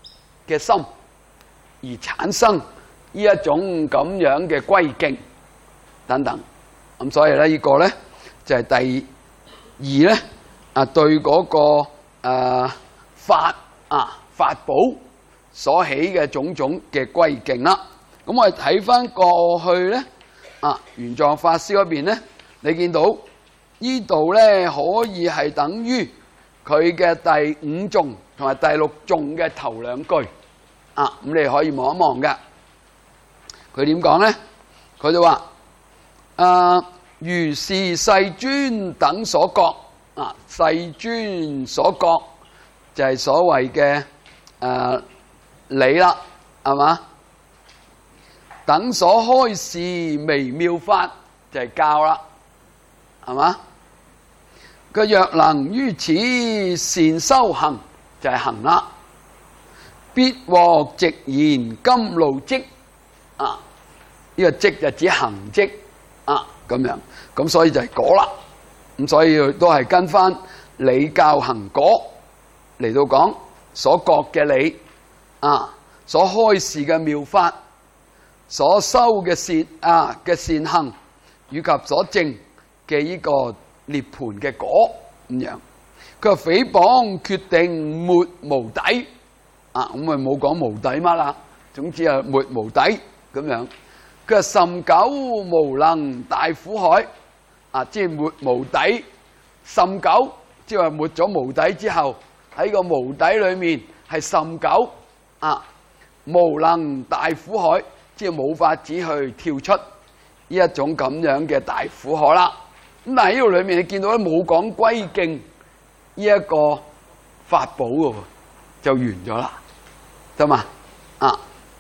嘅心而產生呢一種咁樣嘅歸敬等等。咁所以咧，呢個咧就係第二咧啊，對嗰個誒法啊法寶所起嘅種種嘅歸敬啦。咁我哋睇翻過去咧啊，玄奘法師嗰邊咧，你見到呢度咧可以係等於佢嘅第五頌同埋第六頌嘅頭兩句啊，咁你可以望一望嘅。佢點講咧？佢就話：啊，如是世尊等所覺啊，世尊所覺就係所謂嘅誒理啦，係嘛？等所開示微妙法就係教啦，係嘛？佢若能於此善修行就係行啦，必獲直言甘露積啊！呢、這個積就指行積啊，咁樣咁所以就係果啦。咁所以都係跟翻理教行果嚟到講所覺嘅理啊，所開示嘅妙法，所修嘅善啊嘅善行，以及所證嘅呢個涅槃嘅果咁樣。佢話誹謗決定沒無底啊，咁咪冇講無底乜啦。總之係沒無底咁樣。佢話甚久無能大苦海啊，即係沒無底。甚久即係話沒咗無底之後，喺個無底裏面係甚久啊，無能大苦海。即係冇法子去跳出呢一種咁樣嘅大苦海啦。咁但係呢度裏面你見到咧冇講歸敬呢一個法寶嘅，就完咗啦，得嘛？啊！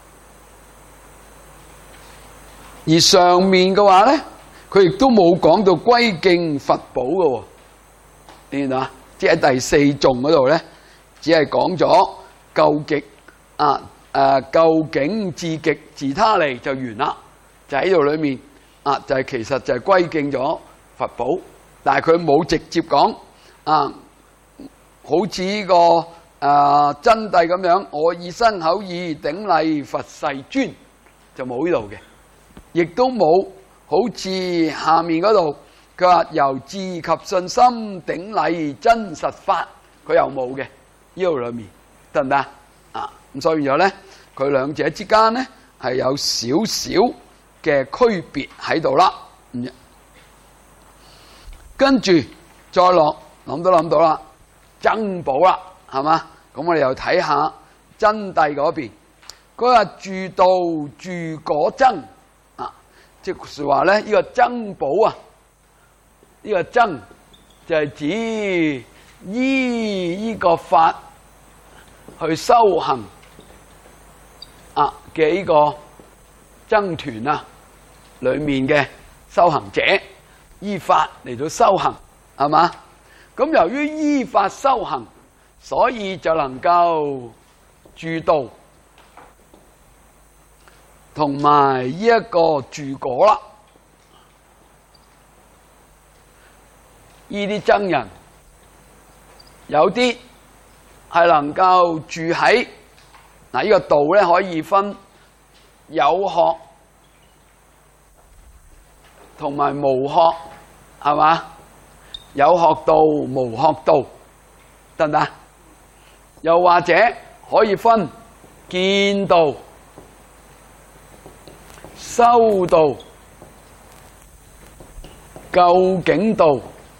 而上面嘅話咧，佢亦都冇講到歸敬佛寶嘅，你見到啊？即係第四頌嗰度咧，只係講咗究極啊。誒、呃，究竟至極自他利就完啦，就喺度裏面啊，就係、是、其實就係歸敬咗佛寶，但係佢冇直接講啊，好似呢、這個誒、呃、真諦咁樣，我以身口意頂禮佛世尊就冇呢度嘅，亦都冇好似下面嗰度佢話由智及信心頂禮真實法，佢又冇嘅，呢度裏面得唔得啊？咁所以咗咧，佢兩者之間咧係有少少嘅區別喺度啦。跟住再落諗都諗到啦，僧寶啦，係嘛？咁我哋又睇下真諦嗰邊。佢話住道住果僧啊，即係話咧呢個僧寶啊，呢、這個僧就係指依呢個法去修行。啊嘅呢個僧團啊，裏面嘅修行者依法嚟到修行，係嘛？咁由於依法修行，所以就能夠住道，同埋呢一個住果啦。呢啲僧人有啲係能夠住喺。嗱，呢個道咧可以分有學同埋無學，係嘛？有學道、無學道，得唔得？又或者可以分見道、修道、究竟道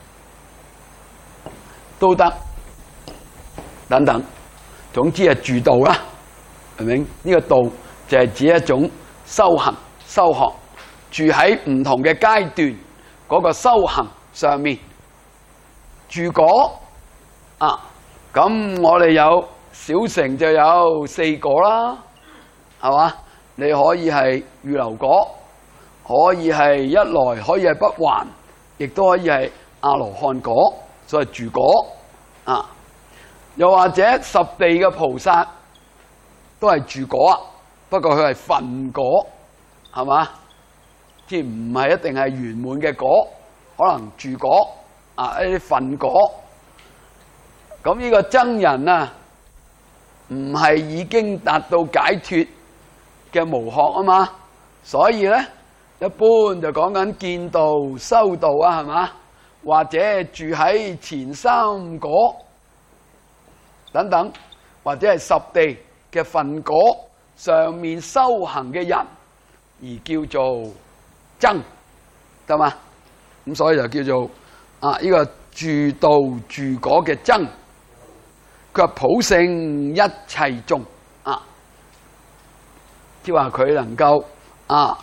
都得，等等。總之係住道啦。明唔明？呢個道就係指一種修行、修學，住喺唔同嘅階段嗰個修行上面。住果啊，咁我哋有小乘就有四果啦，係嘛？你可以係預流果，可以係一來，可以係不還，亦都可以係阿羅漢果，所以住果啊。又或者十地嘅菩薩。都係住果啊，不過佢係分果，係嘛？即係唔係一定係圓滿嘅果，可能住果啊，一啲分果。咁呢個僧人啊， 唔係已經達到解脫嘅無學啊嘛，所以咧一般就講緊見道修道啊，係嘛？或者住喺前三果等等，或者係十地嘅分果上面修行嘅人，而叫做僧，得嘛？咁所以就叫做啊呢個住道住果嘅僧。佢話普勝一切眾啊，即係話佢能夠啊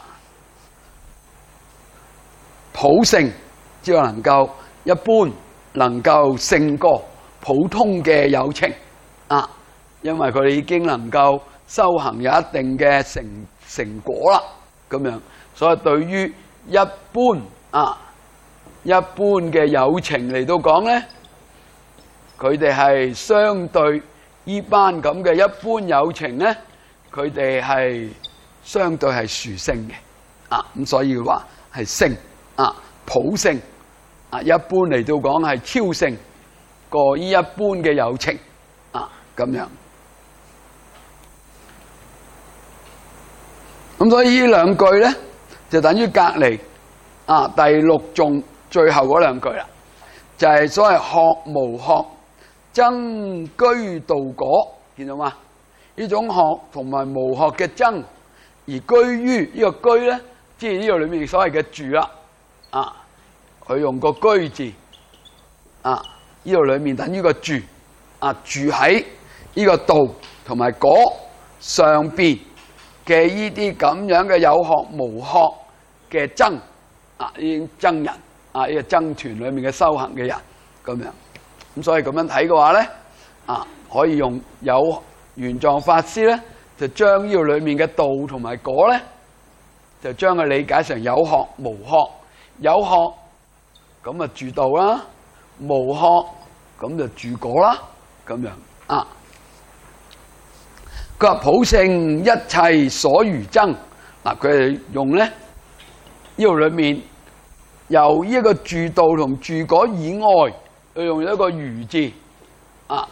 普勝，即係話能夠一般能夠勝過普通嘅有情啊，因為佢哋已經能夠修行有一定嘅成成果啦，咁樣，所以對於一般啊一般嘅有情嚟到講咧，佢哋係相對呢班咁嘅一般有情咧，佢哋係相對係殊勝嘅啊，咁所以話係勝啊普勝啊，一般嚟到講係超勝過呢一般嘅有情啊，咁樣。咁所以呢兩句咧，就等於隔離啊第六頌最後嗰兩句啦，就係、是、所謂學無學僧居道果，見到嘛？呢種學同埋無學嘅僧，而居於呢個居咧，即係呢個裏面所謂嘅住啦。啊，佢用個居字，啊，呢度裏面等於個住，啊，住喺呢個道同埋果上邊嘅呢啲咁樣嘅有學無學嘅僧，啊，呢啲僧人，啊，呢個僧團裏面嘅修行嘅人，咁樣。咁所以咁樣睇嘅話咧，啊，可以用有玄奘法師咧，就將呢度裏面嘅道同埋果咧，就將佢理解成有學無學。有學咁啊住道啦，無學咁就住果啦，咁樣啊。佢話普勝一切所餘僧，嗱佢係用咧呢度裏面由呢一個住道同住果以外，佢用一個餘字啊，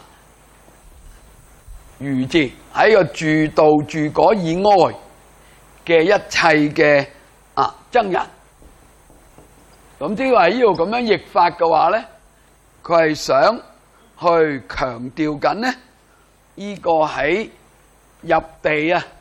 餘字喺個住道住果以外嘅一切嘅啊僧人。咁即係話呢度咁樣譯法嘅話咧，佢係想去強調緊咧，呢個喺入地啊，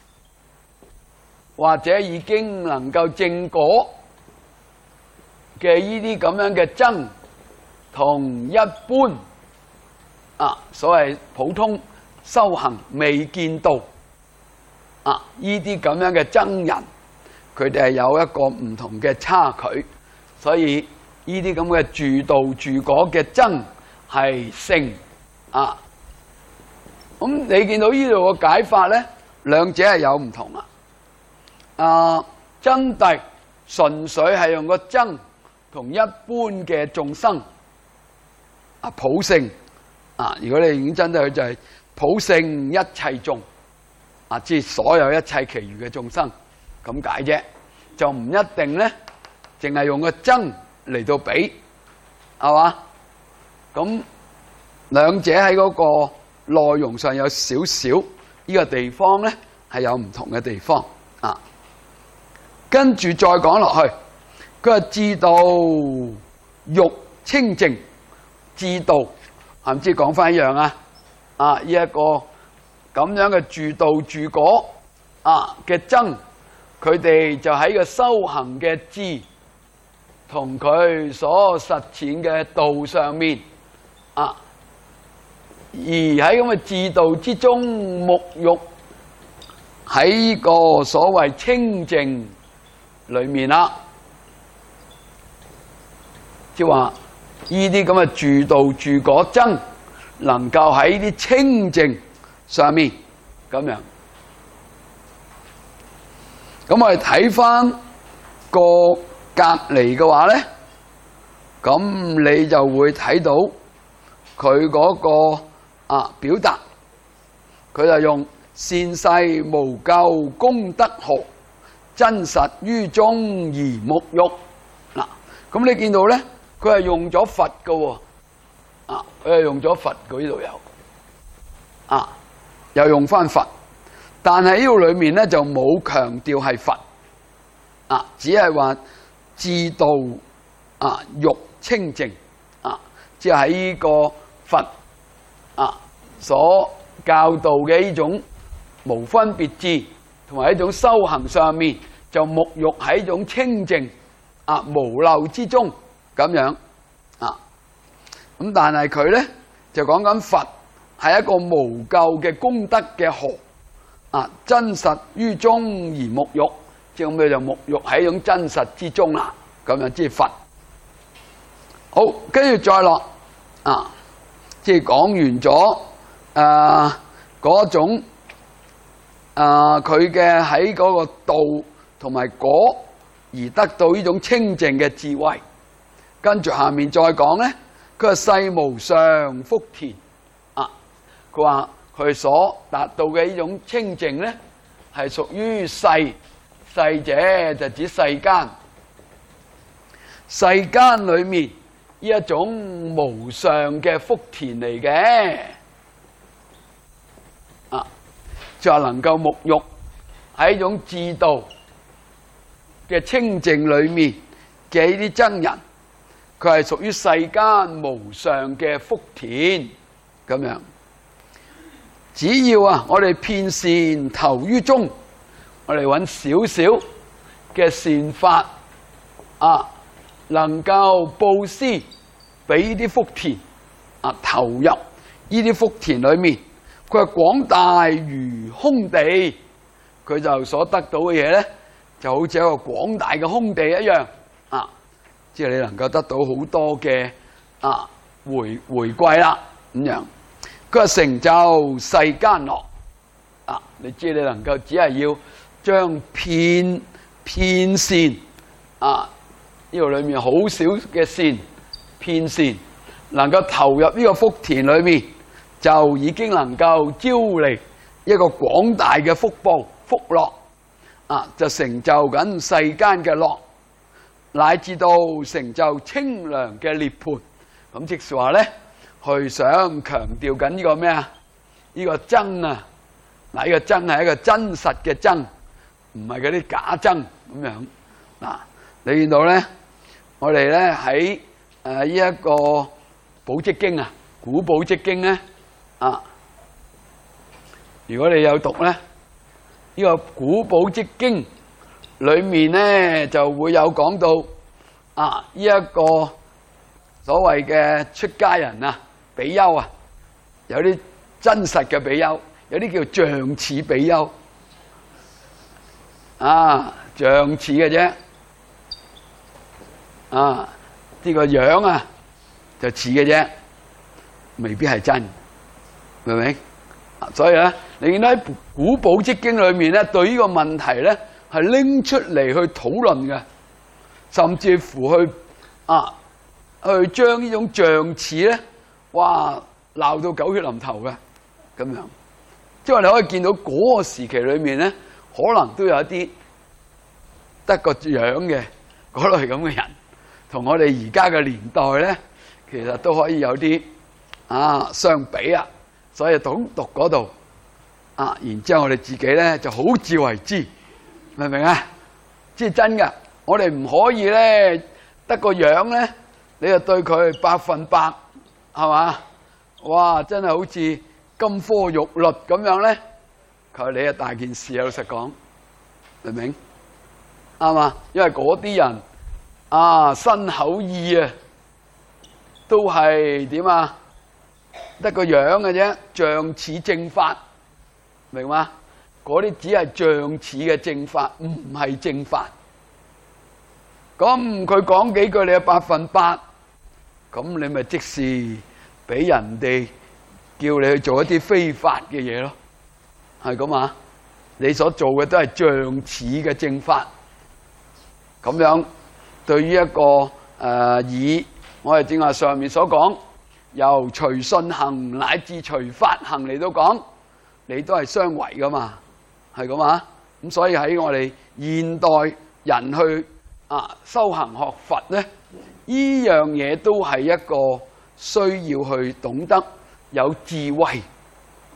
或者已經能夠證果嘅呢啲咁樣嘅僧，同一般啊所謂普通修行未見道啊呢啲咁樣嘅僧人，佢哋係有一個唔同嘅差距。所以呢啲咁嘅住道住果嘅僧係勝啊！咁你見到呢度嘅解法咧，兩者係有唔同啦。啊，真諦純粹係用個僧同一般嘅眾生啊普勝啊！如果你認真睇佢就係普勝一切眾啊，即係所有一切其餘嘅眾生咁解啫，就唔一定咧。淨係用個僧嚟到比，係嘛？咁兩者喺嗰個內容上有少少呢個地方咧，係有唔同嘅地方啊。跟住再講落去，佢話智道欲清淨，智道係唔知講翻一樣啊？啊，呢一個咁樣嘅住道住果啊嘅僧，佢哋就喺個修行嘅智。同佢所實踐嘅道上面啊，而喺咁嘅智道之中沐浴喺呢個所謂清淨裏面啦，即係話呢啲咁嘅住道住果僧能夠喺呢啲清淨上面咁樣。咁我哋睇翻個隔離嘅話咧，咁你就會睇到佢嗰個啊表達，佢就用善逝無咎功德豪，真實於中而沐浴。嗱，咁你見到咧，佢係用咗佛嘅喎，啊，佢係用咗佛嘅，呢度有，啊， 又用翻佛，但係呢個裏面咧就冇強調係佛啊，只係話自度啊欲清淨啊，即係喺呢個佛啊所教導嘅呢種無分別智同埋一種修行上面，就沐浴喺一種清淨啊無漏之中咁樣啊。咁但係佢咧就講緊佛係一個無垢嘅功德嘅河啊，真實於中而沐浴，即係咁佢就沐浴喺一種真實之中啦。咁樣即係佛。好，跟住再落啊，即係講完咗誒嗰種誒佢嘅喺嗰個道同埋果而得到呢種清淨嘅智慧。跟住下面再講咧，佢話世無上福田啊，佢話佢所達到嘅呢種清淨咧，係屬於世，世者就指世間，世間裏面呢一種無上嘅福田嚟嘅啊，就係能夠沐浴喺一種自度嘅清淨裏面嘅呢啲僧人，佢係屬於世間無上嘅福田咁樣。只要啊，我哋遍善投於中，我哋揾少少嘅善法啊，能夠布施俾啲福田啊，投入呢啲福田裏面，佢係廣大如空地，佢就所得到嘅嘢咧，就好似一個廣大嘅空地一樣啊，即係你能夠得到好多嘅啊回回饋啦咁樣。佢話成就世間樂啊，你知你能夠只係要將遍遍善啊，呢度裏面好少嘅善遍善，能夠投入呢個福田裏面，就已經能夠招嚟一個廣大嘅福報福樂啊，就成就緊世間嘅樂，乃至到成就清涼嘅涅槃。咁即是話咧，去想強調緊呢個咩啊？呢個僧啊，嗱，呢個僧係一個真實嘅僧，唔係嗰啲假僧咁樣。嗱，你見到咧，我哋咧喺誒呢一個寶積經啊，古寶積經咧啊，如果你有讀咧，呢個古寶積經裏面咧就會有講到啊，呢一個所謂嘅出家人啊。比丘啊，有啲真實嘅比丘，有啲叫像似比丘啊，像似嘅啫啊，呢個樣啊就似嘅啫，未必係真，明唔明？所以咧，你見到喺古寶積經裏面咧，對呢個問題咧係拎出嚟去討論嘅，甚至乎去啊去將呢種像似咧。哇！鬧到狗血淋頭嘅咁樣，即係我哋可以見到嗰個時期裏面咧，可能都有一啲得個樣嘅嗰類咁嘅人，同我哋而家嘅年代咧，其實都可以有啲啊相比啊。所以讀讀嗰度啊，然之後我哋自己咧就好自為之，明唔明啊？即係真㗎，我哋唔可以咧得個樣咧，你就對佢百分百。係嘛？哇！真係好似金科玉律咁樣咧，佢你係大件事啊！老實講，明唔明？啱嘛？因為嗰啲人啊，身口意啊，都係點啊？得個樣嘅啫，像似正法，明嘛？嗰啲只係像似嘅正法，唔係正法。咁佢講幾句，你係百分百。咁你咪即是俾人哋叫你去做一啲非法嘅嘢咯，係咁啊！你所做嘅都係像似嘅正法，咁樣對於一個誒、呃、以我哋正話上面所講，由隨信行乃至隨法行嚟到講，你都係相違噶嘛，係咁啊！咁所以喺我哋現代人去啊修行學佛咧。呢樣嘢都係一個需要去懂得有智慧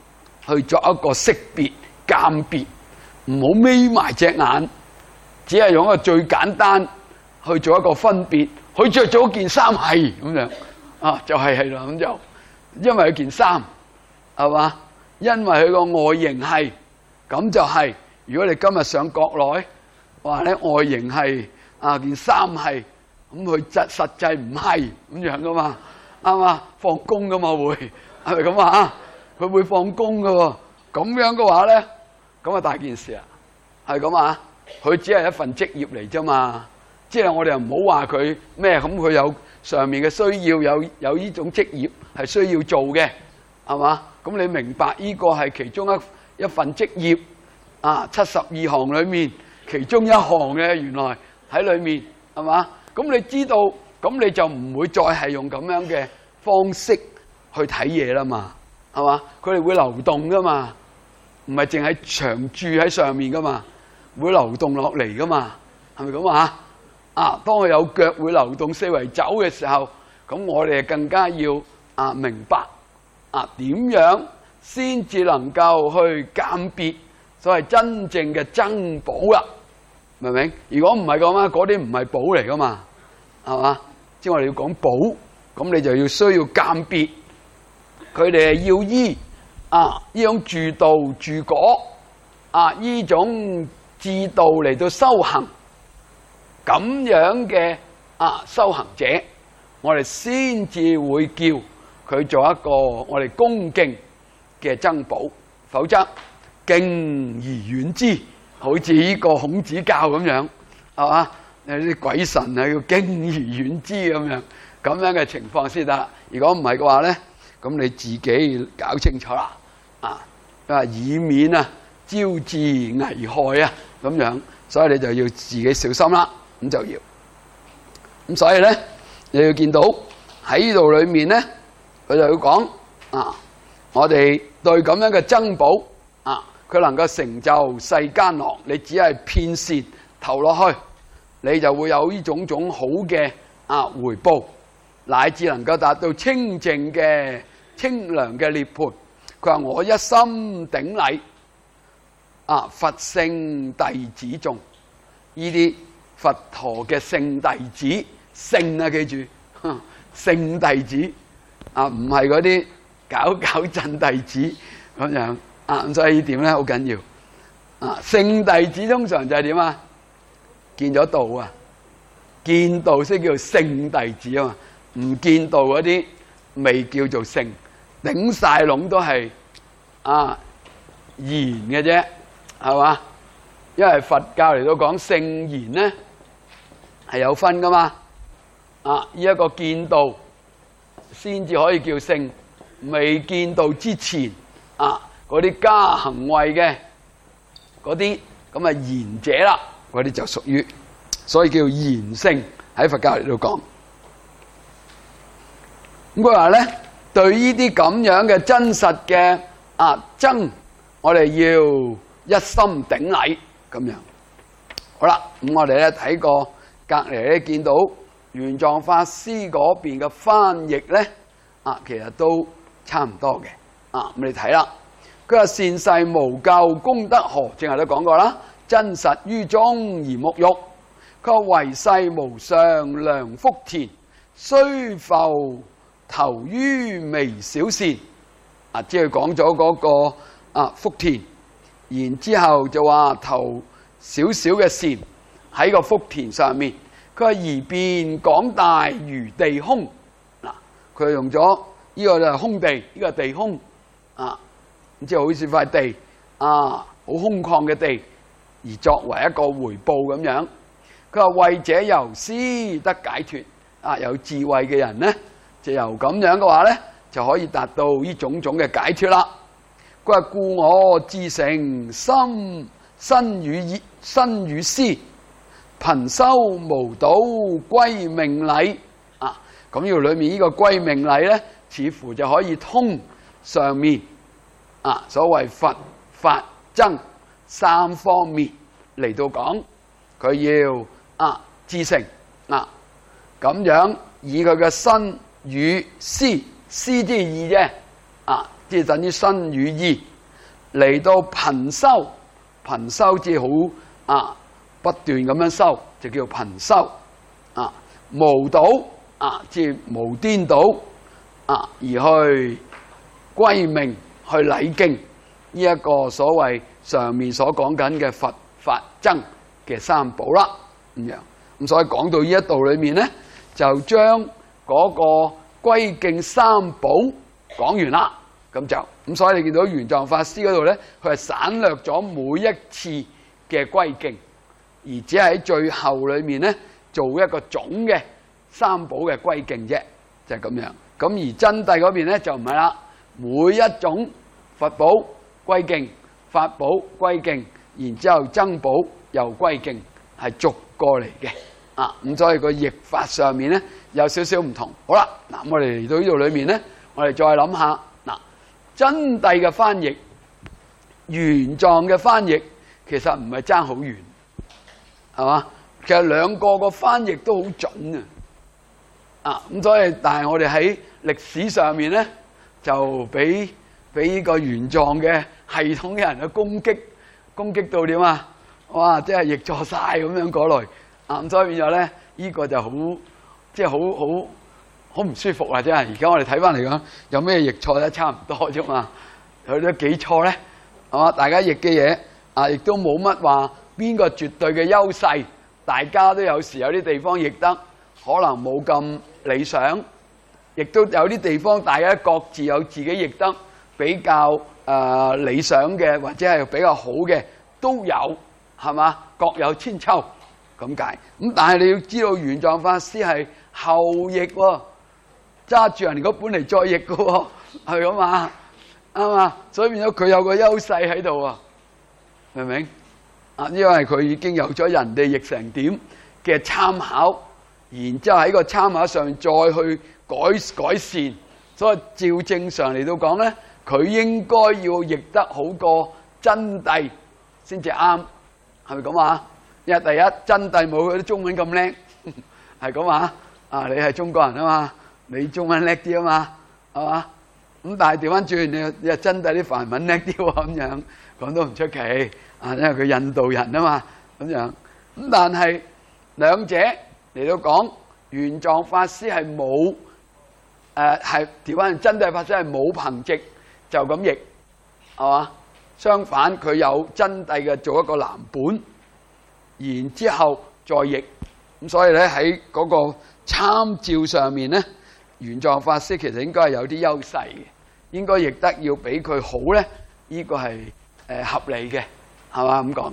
去作一個識別鑑別，唔好眯埋隻眼，只係用一個最簡單去做一個分別。佢着咗件衫係咁樣啊，就係係啦，咁就因為佢件衫係嘛，因為佢個外形係咁就係、是。如果你今日上國內話咧外形係啊件衫係咁，佢實實際唔係咁樣噶嘛，啱嘛？放工噶嘛會係咪咁啊？佢會放工噶喎，咁樣嘅話咧，咁啊大件事啊，係咁啊？佢只係一份職業嚟啫嘛。即係我哋又唔好話佢咩，咁佢有上面嘅需要，有有呢種職業係需要做嘅，係嘛？咁你明白呢個係其中一一份職業啊？七十二行裏面其中一行嘅，原來喺裏面係嘛？咁你知道，咁你就唔會再係用咁樣嘅方式去睇嘢啦嘛，係嘛？佢哋會流動噶嘛，唔係淨係長駐喺上面噶嘛，會流動落嚟噶嘛，係咪咁啊？啊！當佢有腳會流動四圍走嘅時候，咁我哋更加要啊明白啊點樣先至能夠去鑑別所謂真正嘅珍寶啦，明唔明？如果唔係咁啊，嗰啲唔係寶嚟噶嘛，係嘛？即係我哋要講寶，咁你就要需要鑑別，佢哋係要依啊呢種住道住果啊呢種智道嚟到修行。咁樣嘅啊修行者，我哋先至會叫佢做一個我哋恭敬嘅珍寶，否則敬而遠之，好似呢個孔子教咁樣，係嘛？有啲鬼神啊要敬而遠之咁樣，咁樣嘅情況先得。如果唔係嘅話咧，咁你自己搞清楚啦，啊，啊以免啊招致危害啊咁樣，所以你就要自己小心啦。咁就要，咁所以咧，你要見到喺呢度裏面咧，佢就要講啊，我哋對咁樣嘅珍寶啊，佢能夠成就世間樂，你只係片線投落去，你就會有呢種種好嘅啊回報，乃至能夠達到清淨嘅清涼嘅涅槃。佢話我一心頂禮啊，佛聖弟子眾，呢啲。佛陀嘅聖弟子，聖啊，記住，聖弟子啊，唔係嗰啲搞搞震弟子咁樣啊。咁所以呢點咧好緊要啊。聖弟子通常就係點啊？見咗道啊，見道先叫聖弟子啊嘛。唔見道嗰啲未叫做聖，頂晒籠都係啊言嘅啫，係嘛？因為佛教嚟到講聖言咧。係有分噶嘛？啊，呢一個見道先至可以叫聖，未見道之前啊，嗰啲加行位嘅嗰啲咁啊賢者啦，嗰啲就屬於，所以叫賢聖喺佛教嚟度講。咁佢話咧，對呢啲咁樣嘅真實嘅啊僧，我哋要一心頂禮咁樣。好啦，咁我哋咧睇過。隔籬咧見到玄奘法師嗰邊嘅翻譯咧，啊，其實都差唔多嘅，啊，咁你睇啦。佢話善逝無咎功德何，正係都講過啦。真實於中而沐浴。佢話為世無上良福田，雖浮投於微小善。啊，即係講咗嗰個啊福田，然之後就話投少少嘅善。喺個福田上面，佢話而變廣大如地空。嗱，佢用咗呢個就係空地，呢、這個地空啊，即係好似塊地啊，好空曠嘅地，而作為一個回報咁樣。佢話慧者由斯得解脫，啊，有智慧嘅人咧，就由咁樣嘅話咧，就可以達到呢種種嘅解脫啦。佢話故我至誠心身與身與師。貧修無道歸命禮啊！咁呢度裏面呢個歸命禮咧，似乎就可以通上面啊，所謂佛法僧三方面嚟到講，佢要啊至誠啊，咁樣以佢嘅身與師，師即係意啫啊，即係等於身與意嚟到頻修，頻修即係好啊，不斷咁樣修，就叫頻修啊。無倒啊，即係無顛倒啊，而去歸命去禮敬呢一個所謂上面所講緊嘅佛法僧嘅三寶啦，咁樣咁所以講到呢一度裏面咧，就將嗰個歸敬三寶講完啦，咁就咁所以你見到玄奘法師嗰度咧，佢係省略咗每一次嘅歸敬，而只係喺最後裏面咧做一個總嘅三寶嘅歸敬啫，就係咁樣。咁而真諦嗰邊咧就唔係啦，每一種佛寶歸敬，法寶歸敬，然之後僧寶又歸敬，係逐過嚟嘅啊。咁所以個譯法上面咧有少少唔同。好啦，嗱我哋嚟到呢度裏面咧，我哋再諗下嗱，真諦嘅翻譯、玄奘嘅翻譯，其實唔係爭好遠，係嘛？其實兩個個翻譯都好準啊。啊，咁所以但係我哋喺歷史上面咧，就俾俾呢個玄奘嘅系統嘅人去攻擊，攻擊到點啊？哇！即係譯錯晒咁樣嗰類啊，咁所以變咗咧，呢個就好即係好好好唔舒服啊！真係而家我哋睇翻嚟講，有咩譯錯得差唔多啫嘛？有啲幾錯咧，係嘛？大家譯嘅嘢啊，亦都冇乜話邊個絕對嘅優勢，大家都有時有啲地方譯得可能冇咁理想，亦都有啲地方大家各自有自己譯得比較誒、呃、理想嘅，或者係比較好嘅都有，係嘛？各有千秋咁解。咁但係你要知道，玄奘法師係後譯喎，揸住人哋嗰本嚟再譯嘅喎，係咁嘛？啱嘛？所以變咗佢有個優勢喺度啊，明唔明？啊，因為佢已經有咗人哋譯成點嘅參考。然之後喺個參考上再去改改善，所以照正常嚟到講咧，佢應該要譯得好過真諦先至啱，係咪咁啊？因為第一真諦冇佢啲中文咁叻，係咁啊！啊，你係中國人啊嘛，你中文叻啲啊嘛，係嘛？咁但係調翻轉，你你係真諦啲梵文叻啲喎，咁樣講都唔出奇啊！因為佢印度人啊嘛，咁樣咁但係兩者嚟到講，玄奘法師係冇誒係調翻真諦法師係冇憑藉就咁譯，係嘛？相反佢有真諦嘅做一個藍本，然之後再譯，咁所以咧喺嗰個參照上面咧，玄奘法師其實應該係有啲優勢嘅，應該譯得要比佢好咧，呢、這個係誒合理嘅，係嘛咁講？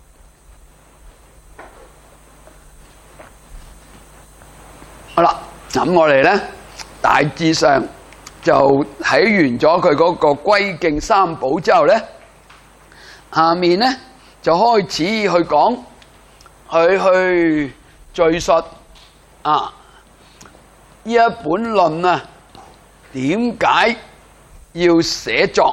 好啦，咁我哋咧大致上就睇完咗佢嗰個歸敬三寶之後咧，下面咧就開始去講，去去敘述啊呢一本論啊點解要寫作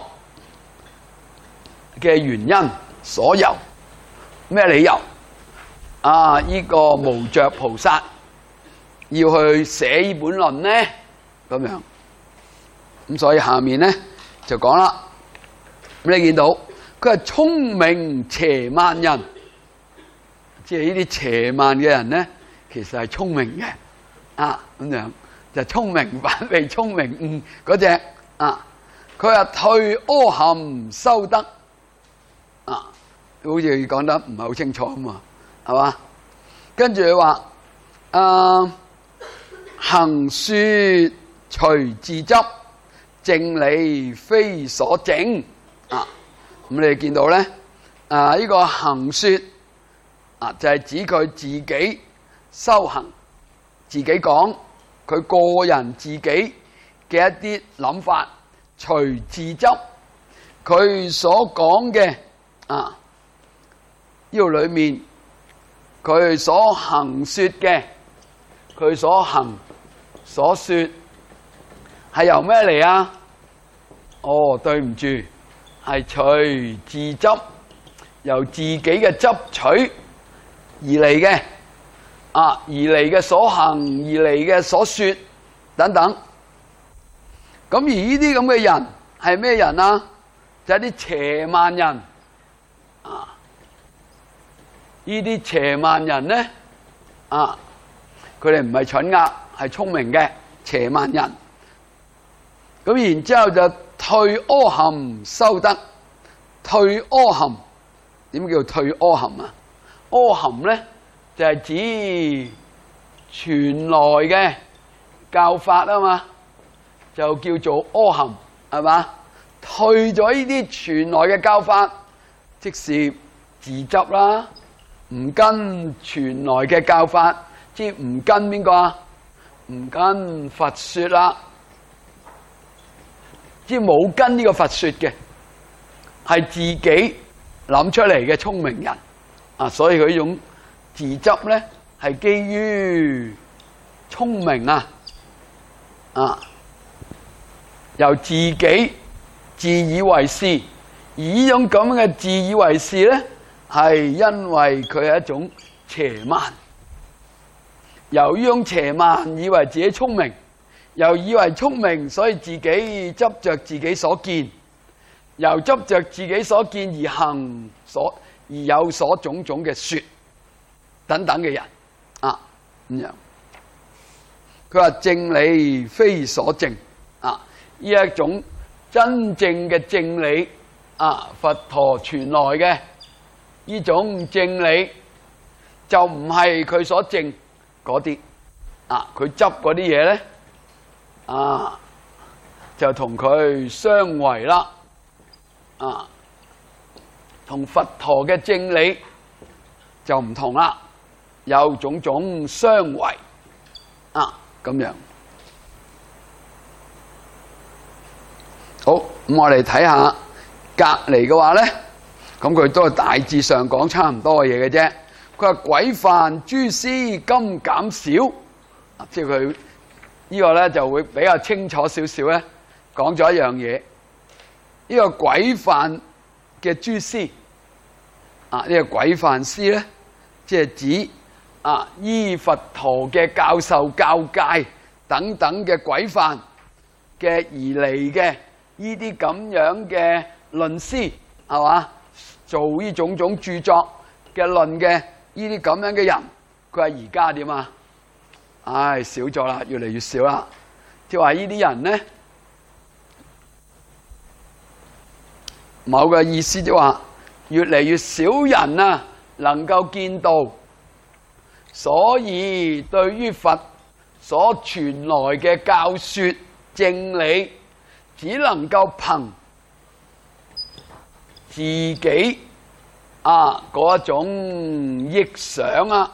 嘅原因、所由、咩理由啊？呢、這個無著菩薩要去寫呢本論呢，咁樣咁，所以下面呢就講啦。咁你見到佢係聰明邪慢人，即係呢啲邪慢嘅人呢，其實係聰明嘅啊，咁樣就聰明反被聰明誤嗰隻啊。佢話退阿含修德啊，好似講得唔係好清楚啊嘛，係嘛？跟住佢話啊。行說隨自執，正理非所證啊！咁你哋見到咧啊？呢、這個行說啊，就係、是、指佢自己修行，自己講佢個人自己嘅一啲諗法，隨自執，佢所講嘅啊呢度裏面，佢所行說嘅，佢所行。所說係由咩嚟啊？哦，對唔住，係隨自執，由自己嘅執取而嚟嘅啊，而嚟嘅所行，而嚟嘅所說等等。咁而呢啲咁嘅人係咩人啊？ 就係啲邪慢人啊！呢啲邪慢人咧啊，佢哋唔係蠢噶，係聰明嘅邪慢人。咁然之後就退阿含修德，退阿含點叫退阿含啊？阿含咧就係指傳來嘅教法啊嘛，就叫做阿含，係嘛？退咗呢啲傳來嘅教法，即是自執啦，唔跟傳來嘅教法，即係唔跟邊個啊？唔跟佛說啦，即係冇跟呢個佛說嘅，係自己諗出嚟嘅聰明人啊！所以佢呢種自執咧，係基於聰明啊，啊，由自己自以為是，而呢種咁嘅自以為是咧，係因為佢係一種邪慢。由於種邪慢，以為自己聰明，又以為聰明，所以自己執着自己所見，由執着自己所見而行所而有所種種嘅說等等嘅人啊，咁樣。佢話正理非所證啊，呢一種真正嘅正理啊，佛陀傳來嘅呢種正理，就唔係佢所證嗰啲啊，佢執嗰啲嘢咧啊，就同佢相違啦啊，同佛陀嘅正理就唔同啦，有種種相違啊，咁樣。好，咁我哋睇下隔籬嘅話咧，咁佢都係大致上講差唔多嘅嘢嘅啫。佢話軌範諸師今減少，即係佢呢個咧就會比較清楚少少咧，講咗一樣嘢。呢、這個軌範嘅諸師啊，呢、這個軌範師咧，即係指啊依佛陀嘅教授教誡等等嘅軌範嘅而嚟嘅呢啲咁樣嘅論師，係嘛？做呢種種著作嘅論嘅呢啲咁樣嘅人，佢話而家點啊？唉，少咗啦，越嚟越少啦。即係話呢啲人咧，某個意思即係話越嚟越少人啊能夠見到，所以對於佛所傳來嘅教說正理，只能夠憑自己啊嗰種臆想啊，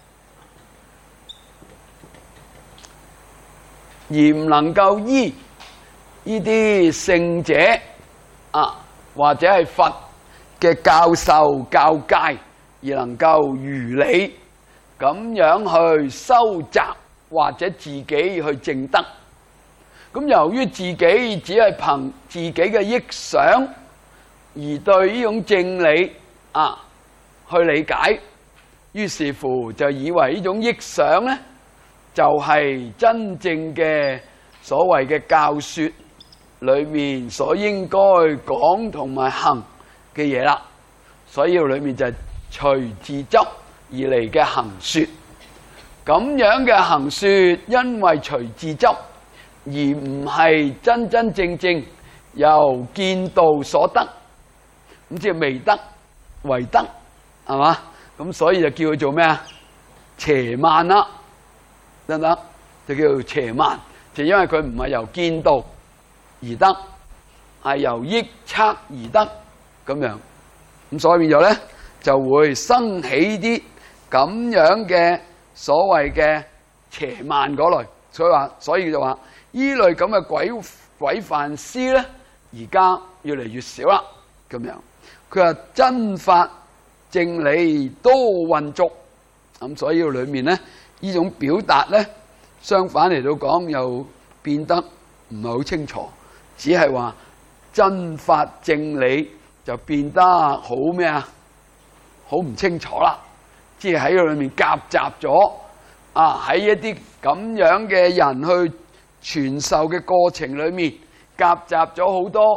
而唔能夠依呢啲聖者啊或者係佛嘅教授教誡而能夠如理咁樣去收集或者自己去證得。咁由於自己只係憑自己嘅臆想而對呢種正理啊去理解，於是乎就以為呢種臆想咧就係真正嘅所謂嘅教說裏面所應該講同埋行嘅嘢啦。所以裏面就係隨自執而嚟嘅行說。咁樣嘅行說，因為隨自執而唔係真真正正由見道所得，咁即係未得為得，係嘛？咁所以就叫佢做咩啊？邪慢啦，得唔得？就叫做邪慢，就因為佢唔係由見道而得，係由臆測而得咁樣。咁所以變咗咧，就會生起啲咁樣嘅所謂嘅邪慢嗰類。所以話，所以就話依類咁嘅軌軌範師咧，而家越嚟越少啦。咁樣，佢話真法正理多混濁，咁所以裏面咧呢種表達咧，相反嚟到講又變得唔係好清楚，只係話真法正理就變得好咩啊？好唔清楚啦，即係喺裏面夾雜咗啊！喺一啲咁樣嘅人去傳授嘅過程裏面，夾雜咗好多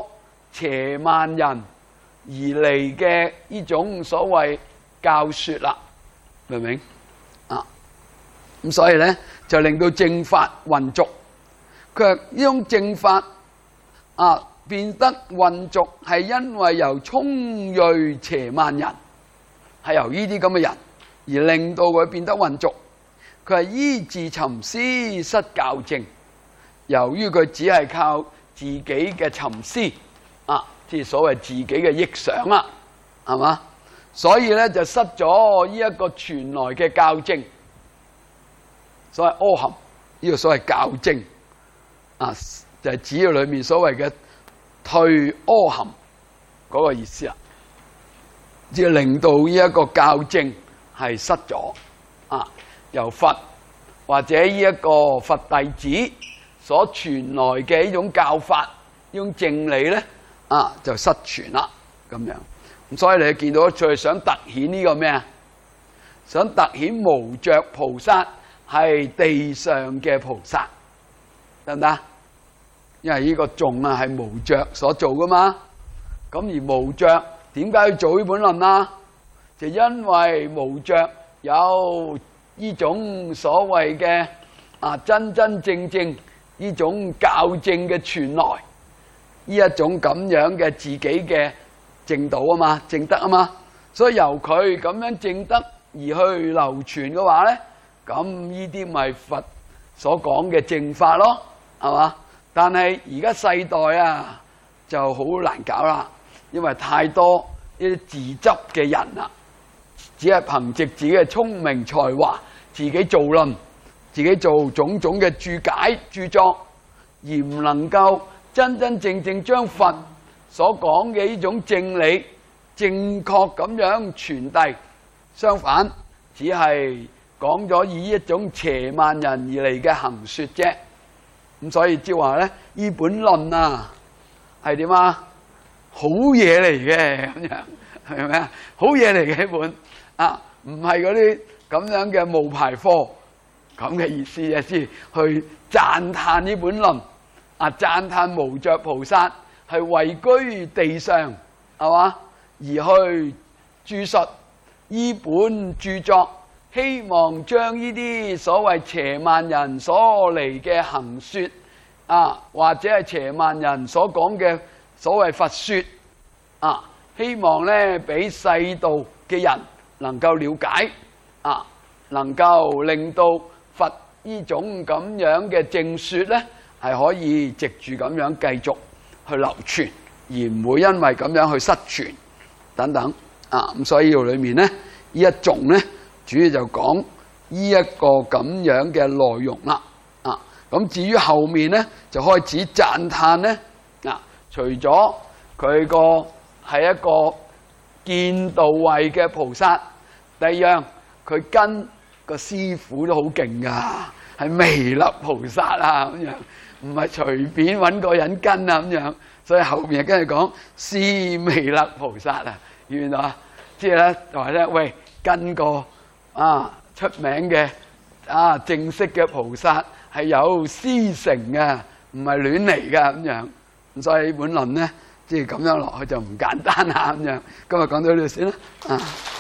邪萬人而嚟嘅呢種所謂教說啦，明唔明啊？咁所以咧就令到正法混濁。佢話呢種正法啊變得混濁，係因為由聰銳邪萬人，係由呢啲咁嘅人而令到佢變得混濁。佢係依自尋思失校正，由於佢只係靠自己嘅尋思啊，即係所謂自己嘅憶想啦，係嘛？所以咧就失咗呢一個傳來嘅校正，所謂阿含呢個所謂校正啊，就係指嘅裏面所謂嘅退阿含嗰個意思啦，即係令到呢一個校正係失咗啊。由佛或者呢一個佛弟子所傳來嘅呢種教法，呢種正理咧啊，就失傳啦咁樣。咁所以你見到佢係想突顯呢個咩啊？想突顯無着菩薩係地上嘅菩薩，得唔得？因為呢個頌啊係無着所做噶嘛。咁而無着點解要做呢本論啊？就因為無着有呢種所謂嘅啊真真正正呢種校正嘅傳來，呢一種咁樣嘅自己嘅證道啊嘛，證德啊嘛，所以由佢咁樣證德而去流傳嘅話咧，咁呢啲咪佛所講嘅正法咯，係嘛？但係而家世代啊就好難搞啦，因為太多呢啲自執嘅人啦，只係憑藉自己嘅聰明才華，自己做論，自己做種種嘅注解著作，而唔能夠真真正正將佛所講嘅呢種正理正確咁樣傳遞。相反，只係講咗以一種邪萬人而嚟嘅行說啫。咁所以即係話咧，呢本論啊係點啊？好嘢嚟嘅咁樣，係咪啊？好嘢嚟嘅一本啊，唔係嗰啲咁樣嘅冒牌貨咁嘅意思嘅，先去讚歎呢本論啊，讚歎無着菩薩係位居地上，係嘛？而去注述呢本著作，希望將呢啲所謂邪萬人所嚟嘅行說啊，或者係邪萬人所講嘅所謂佛說啊，希望咧俾世道嘅人能夠了解啊，能夠令到佛呢種咁樣嘅正說咧，係可以藉住咁樣繼續去流傳，而唔會因為咁樣去失傳等等啊。咁所以呢裏面咧，呢一頌咧，主要就講呢一個咁樣嘅內容啦。啊，咁至於後面咧，就開始讚歎咧。啊，除咗佢個係一個見道位嘅菩薩，第二樣佢跟個師傅都好勁噶，係彌勒菩薩啊咁樣，唔係隨便揾個人跟啊咁樣。所以後面跟住講師彌勒菩薩啊，原來即係咧話咧，喂，跟個啊出名嘅啊正式嘅菩薩係有師承嘅，唔係亂嚟噶咁樣。咁所以本論咧，即係咁樣落去就唔簡單啊咁樣。今日講到呢度先啦，啊。